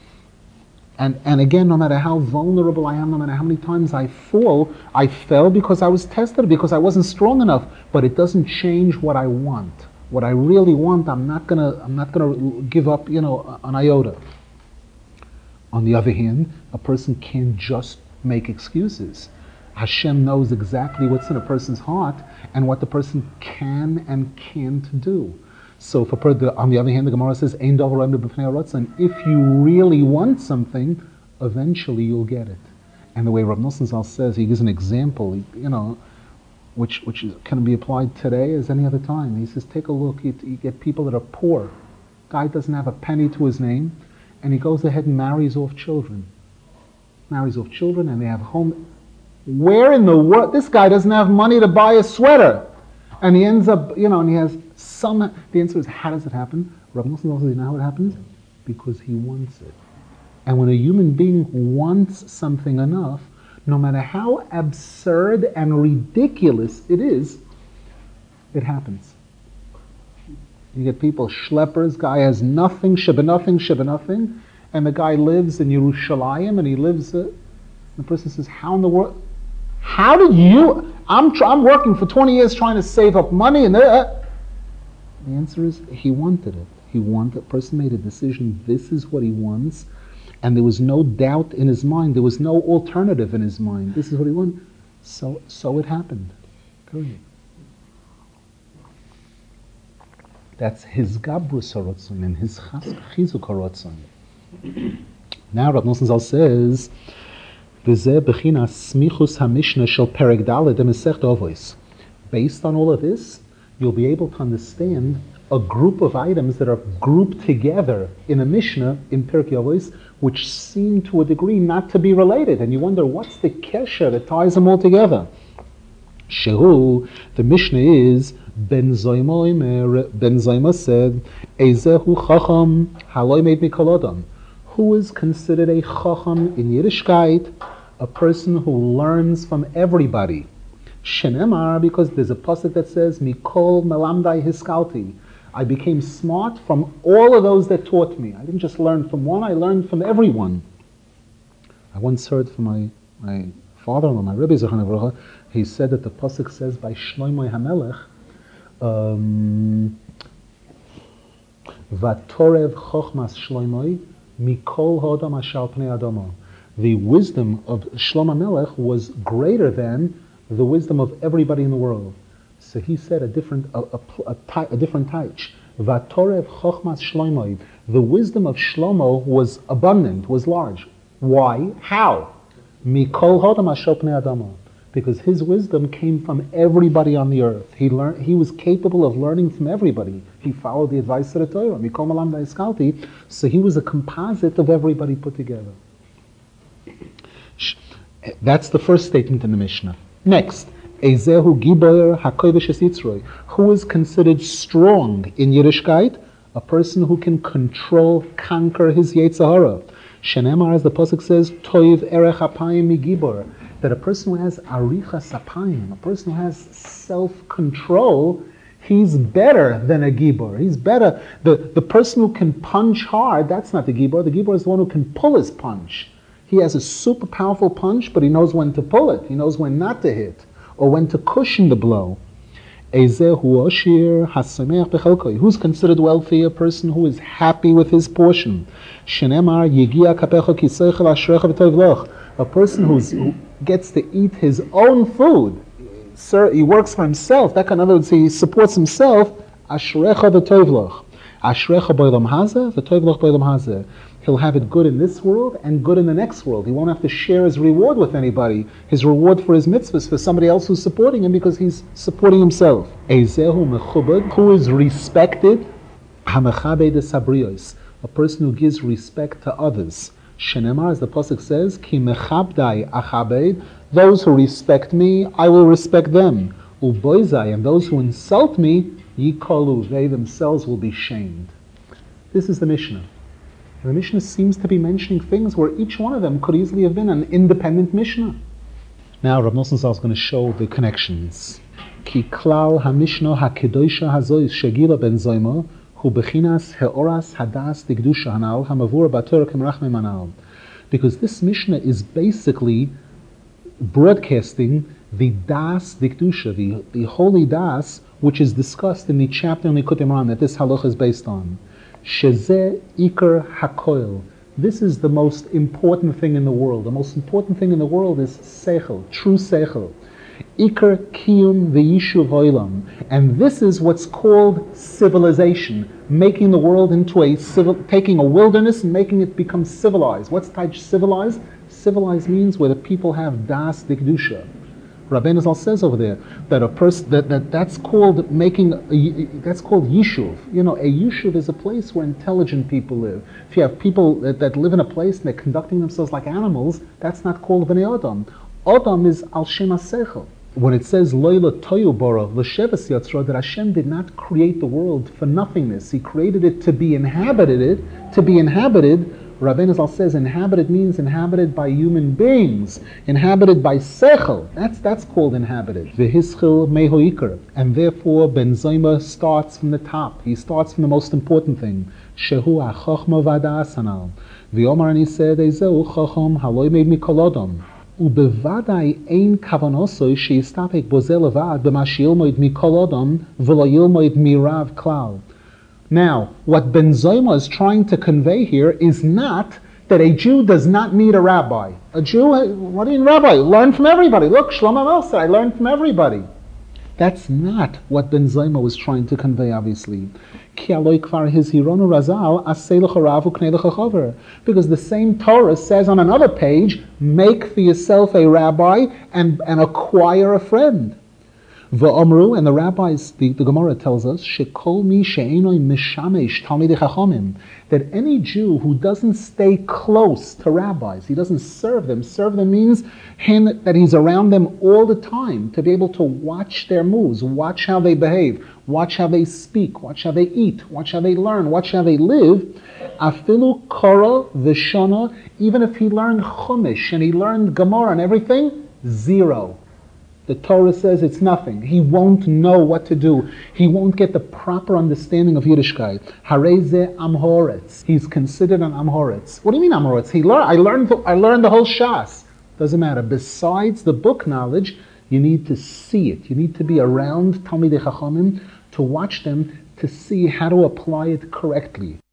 And again, no matter how vulnerable I am, no matter how many times I fall, I fell because I was tested, because I wasn't strong enough. But it doesn't change what I want. What I really want, I'm not gonna give up, an iota. On the other hand, a person can't just make excuses. Hashem knows exactly what's in a person's heart and what the person can and can't do. So, on the other hand, the Gemara says, "Ein davar omed b'fnei haratzon." If you really want something, eventually you'll get it. And the way Rav Nosson Zal says, he gives an example, which can be applied today as any other time. He says, take a look. You get people that are poor. Guy doesn't have a penny to his name, and he goes ahead and marries off children. And they have home. Where in the world? This guy doesn't have money to buy a sweater. And he ends up, and he has the answer is, how does it happen? Rav Nosson says, you know how it happens? Because he wants it. And when a human being wants something enough, no matter how absurd and ridiculous it is, it happens. You get people, schleppers, guy has nothing, shibba nothing, and the guy lives in Yerushalayim, and he lives, the person says, how in the world, how did you, I'm working for 20 years trying to save up money, and the answer is, he wanted it. The person made a decision, this is what he wants, and there was no doubt in his mind, there was no alternative in his mind. This is what he wanted. So it happened. Period. That's his gabrus haratzon and his chizuk haratzon. Now Rav Nosson Zal says, "V'zeh bechinas smichus hamishna shel perek daled demesech Avos." Based on all of this, you'll be able to understand a group of items that are grouped together in a Mishnah in Pirkei Avos, which seem to a degree not to be related, and you wonder what's the kesher that ties them all together. Shehu, the Mishnah is Ben Zayma said, Ezehu Chacham Haloi Meid Mikol Adam. Who is considered a Chacham in Yiddishkeit? A person who learns from everybody. Shenemar, because there's a pasuk that says, Mikol Melamdai Hiskalti. I became smart from all of those that taught me. I didn't just learn from one, I learned from everyone. I once heard from my father-in-law, my Rebbe Zechron Avrocha, he said that the pasuk says by Shlomo HaMelech, Vatorev Chochmas Shlomo Mikol Hodam Ashal Pnei Adama. The wisdom of Shlomo HaMelech was greater than the wisdom of everybody in the world. So he said a different taich. Vatorev Chochmas Shlomo. The wisdom of Shlomo was abundant, was large. Why? How? Mikol Hodam Ashal Pnei Adama. Because his wisdom came from everybody on the earth. He was capable of learning from everybody. He followed the advice of the Torah. Mikol Melamdai Hiskalti. So he was a composite of everybody put together. That's the first statement in the Mishnah. Next, Ezehu Gibor HaKodesh Yitzroi. Who is considered strong in Yiddishkeit? A person who can conquer his Yetzer Hara. Shenemar, as the pasuk says, Toiv Erech Apayim Migibor. That a person who has arichas apayim, a person who has self-control, he's better than a gibor. He's better. The person who can punch hard, that's not the gibor. The gibor is the one who can pull his punch. He has a super powerful punch, but he knows when to pull it. He knows when not to hit, or when to cushion the blow. Ezehu Oshir Hasameach Bechelkoi. Who's considered wealthy? A person who is happy with his portion. Shenemar Yegia Kapecha Kiseichel Ashrecha V'Tov Loch. A person who gets to eat his own food, he works for himself, that kind of, in other words, he supports himself, ashrecha v'tovlach. Ashrecha b'olam hazeh, v'tovlach b'olam hazeh. He'll have it good in this world and good in the next world. He won't have to share his reward with anybody. His reward for his mitzvahs for somebody else who's supporting him because he's supporting himself. Ezehu mechubad, who is respected, hamechabed sabriyos, a person who gives respect to others. Shenemar, as the pasuk says, ki mechabdai achabed, those who respect me, I will respect them. Uboizai, and those who insult me, yikalu, they themselves will be shamed. This is the Mishnah. The Mishnah seems to be mentioning things where each one of them could easily have been an independent Mishnah. Now Rav Nosson Zal is going to show the connections. Ki klal ha-mishnah ha-kedosha hazois shegila ben zoyma hu bechinas heoras hadas digdusha hanal hamavur bator kemrachme manal. Because this Mishnah is basically broadcasting the das dikdusha, the holy das, which is discussed in the chapter in Likutei Moharan that this halacha is based on. Shezeh ikar hakoil. This is the most important thing in the world. The most important thing in the world is seichel, true seichel. Ikar kiyum v'yishuv olam. And this is what's called civilization, making the world into taking a wilderness and making it become civilized. What's type civilized? Civilized means where the people have das dikdusha. Rabbeinu Zal says over there that a person that's called that's called yishuv. You know, a yishuv is a place where intelligent people live. If you have people that live in a place and they're conducting themselves like animals, that's not called bnei adam. Adam is al shem hasechel. When it says loyla toyu bara l'sheves yatzra, that Hashem did not create the world for nothingness. He created it to be inhabited. Rabbeinu Zal says inhabited means inhabited by human beings, inhabited by sechel. That's called inhabited. V'hischil mehoikar, and therefore Ben Zoyma starts from the top. He starts from the most important thing. Shehu ha'chochma v'das hanal. V'yomar ani said ezeu chochom haloi meid mikol adam. Ubevadai ein kavanosoi sheistapek boze levad b'ma sheilmoid mikol adam v'lo yilmoid mirav klal. Now, what Ben Zoyma is trying to convey here is not that a Jew does not need a rabbi. A Jew, what do you mean rabbi? Learn from everybody. Look, Shlomo Melech said, I learned from everybody. That's not what Ben Zoyma was trying to convey, obviously. Because the same Torah says on another page, make for yourself a rabbi and acquire a friend. V'omru, and the rabbis, the Gemara tells us, shekol mi she'enoi mishamesh talmidei chachamim, that any Jew who doesn't stay close to rabbis, he doesn't serve them means that he's around them all the time, to be able to watch their moves, watch how they behave, watch how they speak, watch how they eat, watch how they learn, watch how they live. Afilu kora v'shana, even if he learned Chumash and he learned Gemara and everything, zero. The Torah says it's nothing. He won't know what to do. He won't get the proper understanding of Yiddishkeit. Hareze Amhoretz. He's considered an Amhoretz. What do you mean Amhoretz? I learned the whole Shas. Doesn't matter. Besides the book knowledge, you need to see it. You need to be around Talmidei Chachamim to watch them to see how to apply it correctly.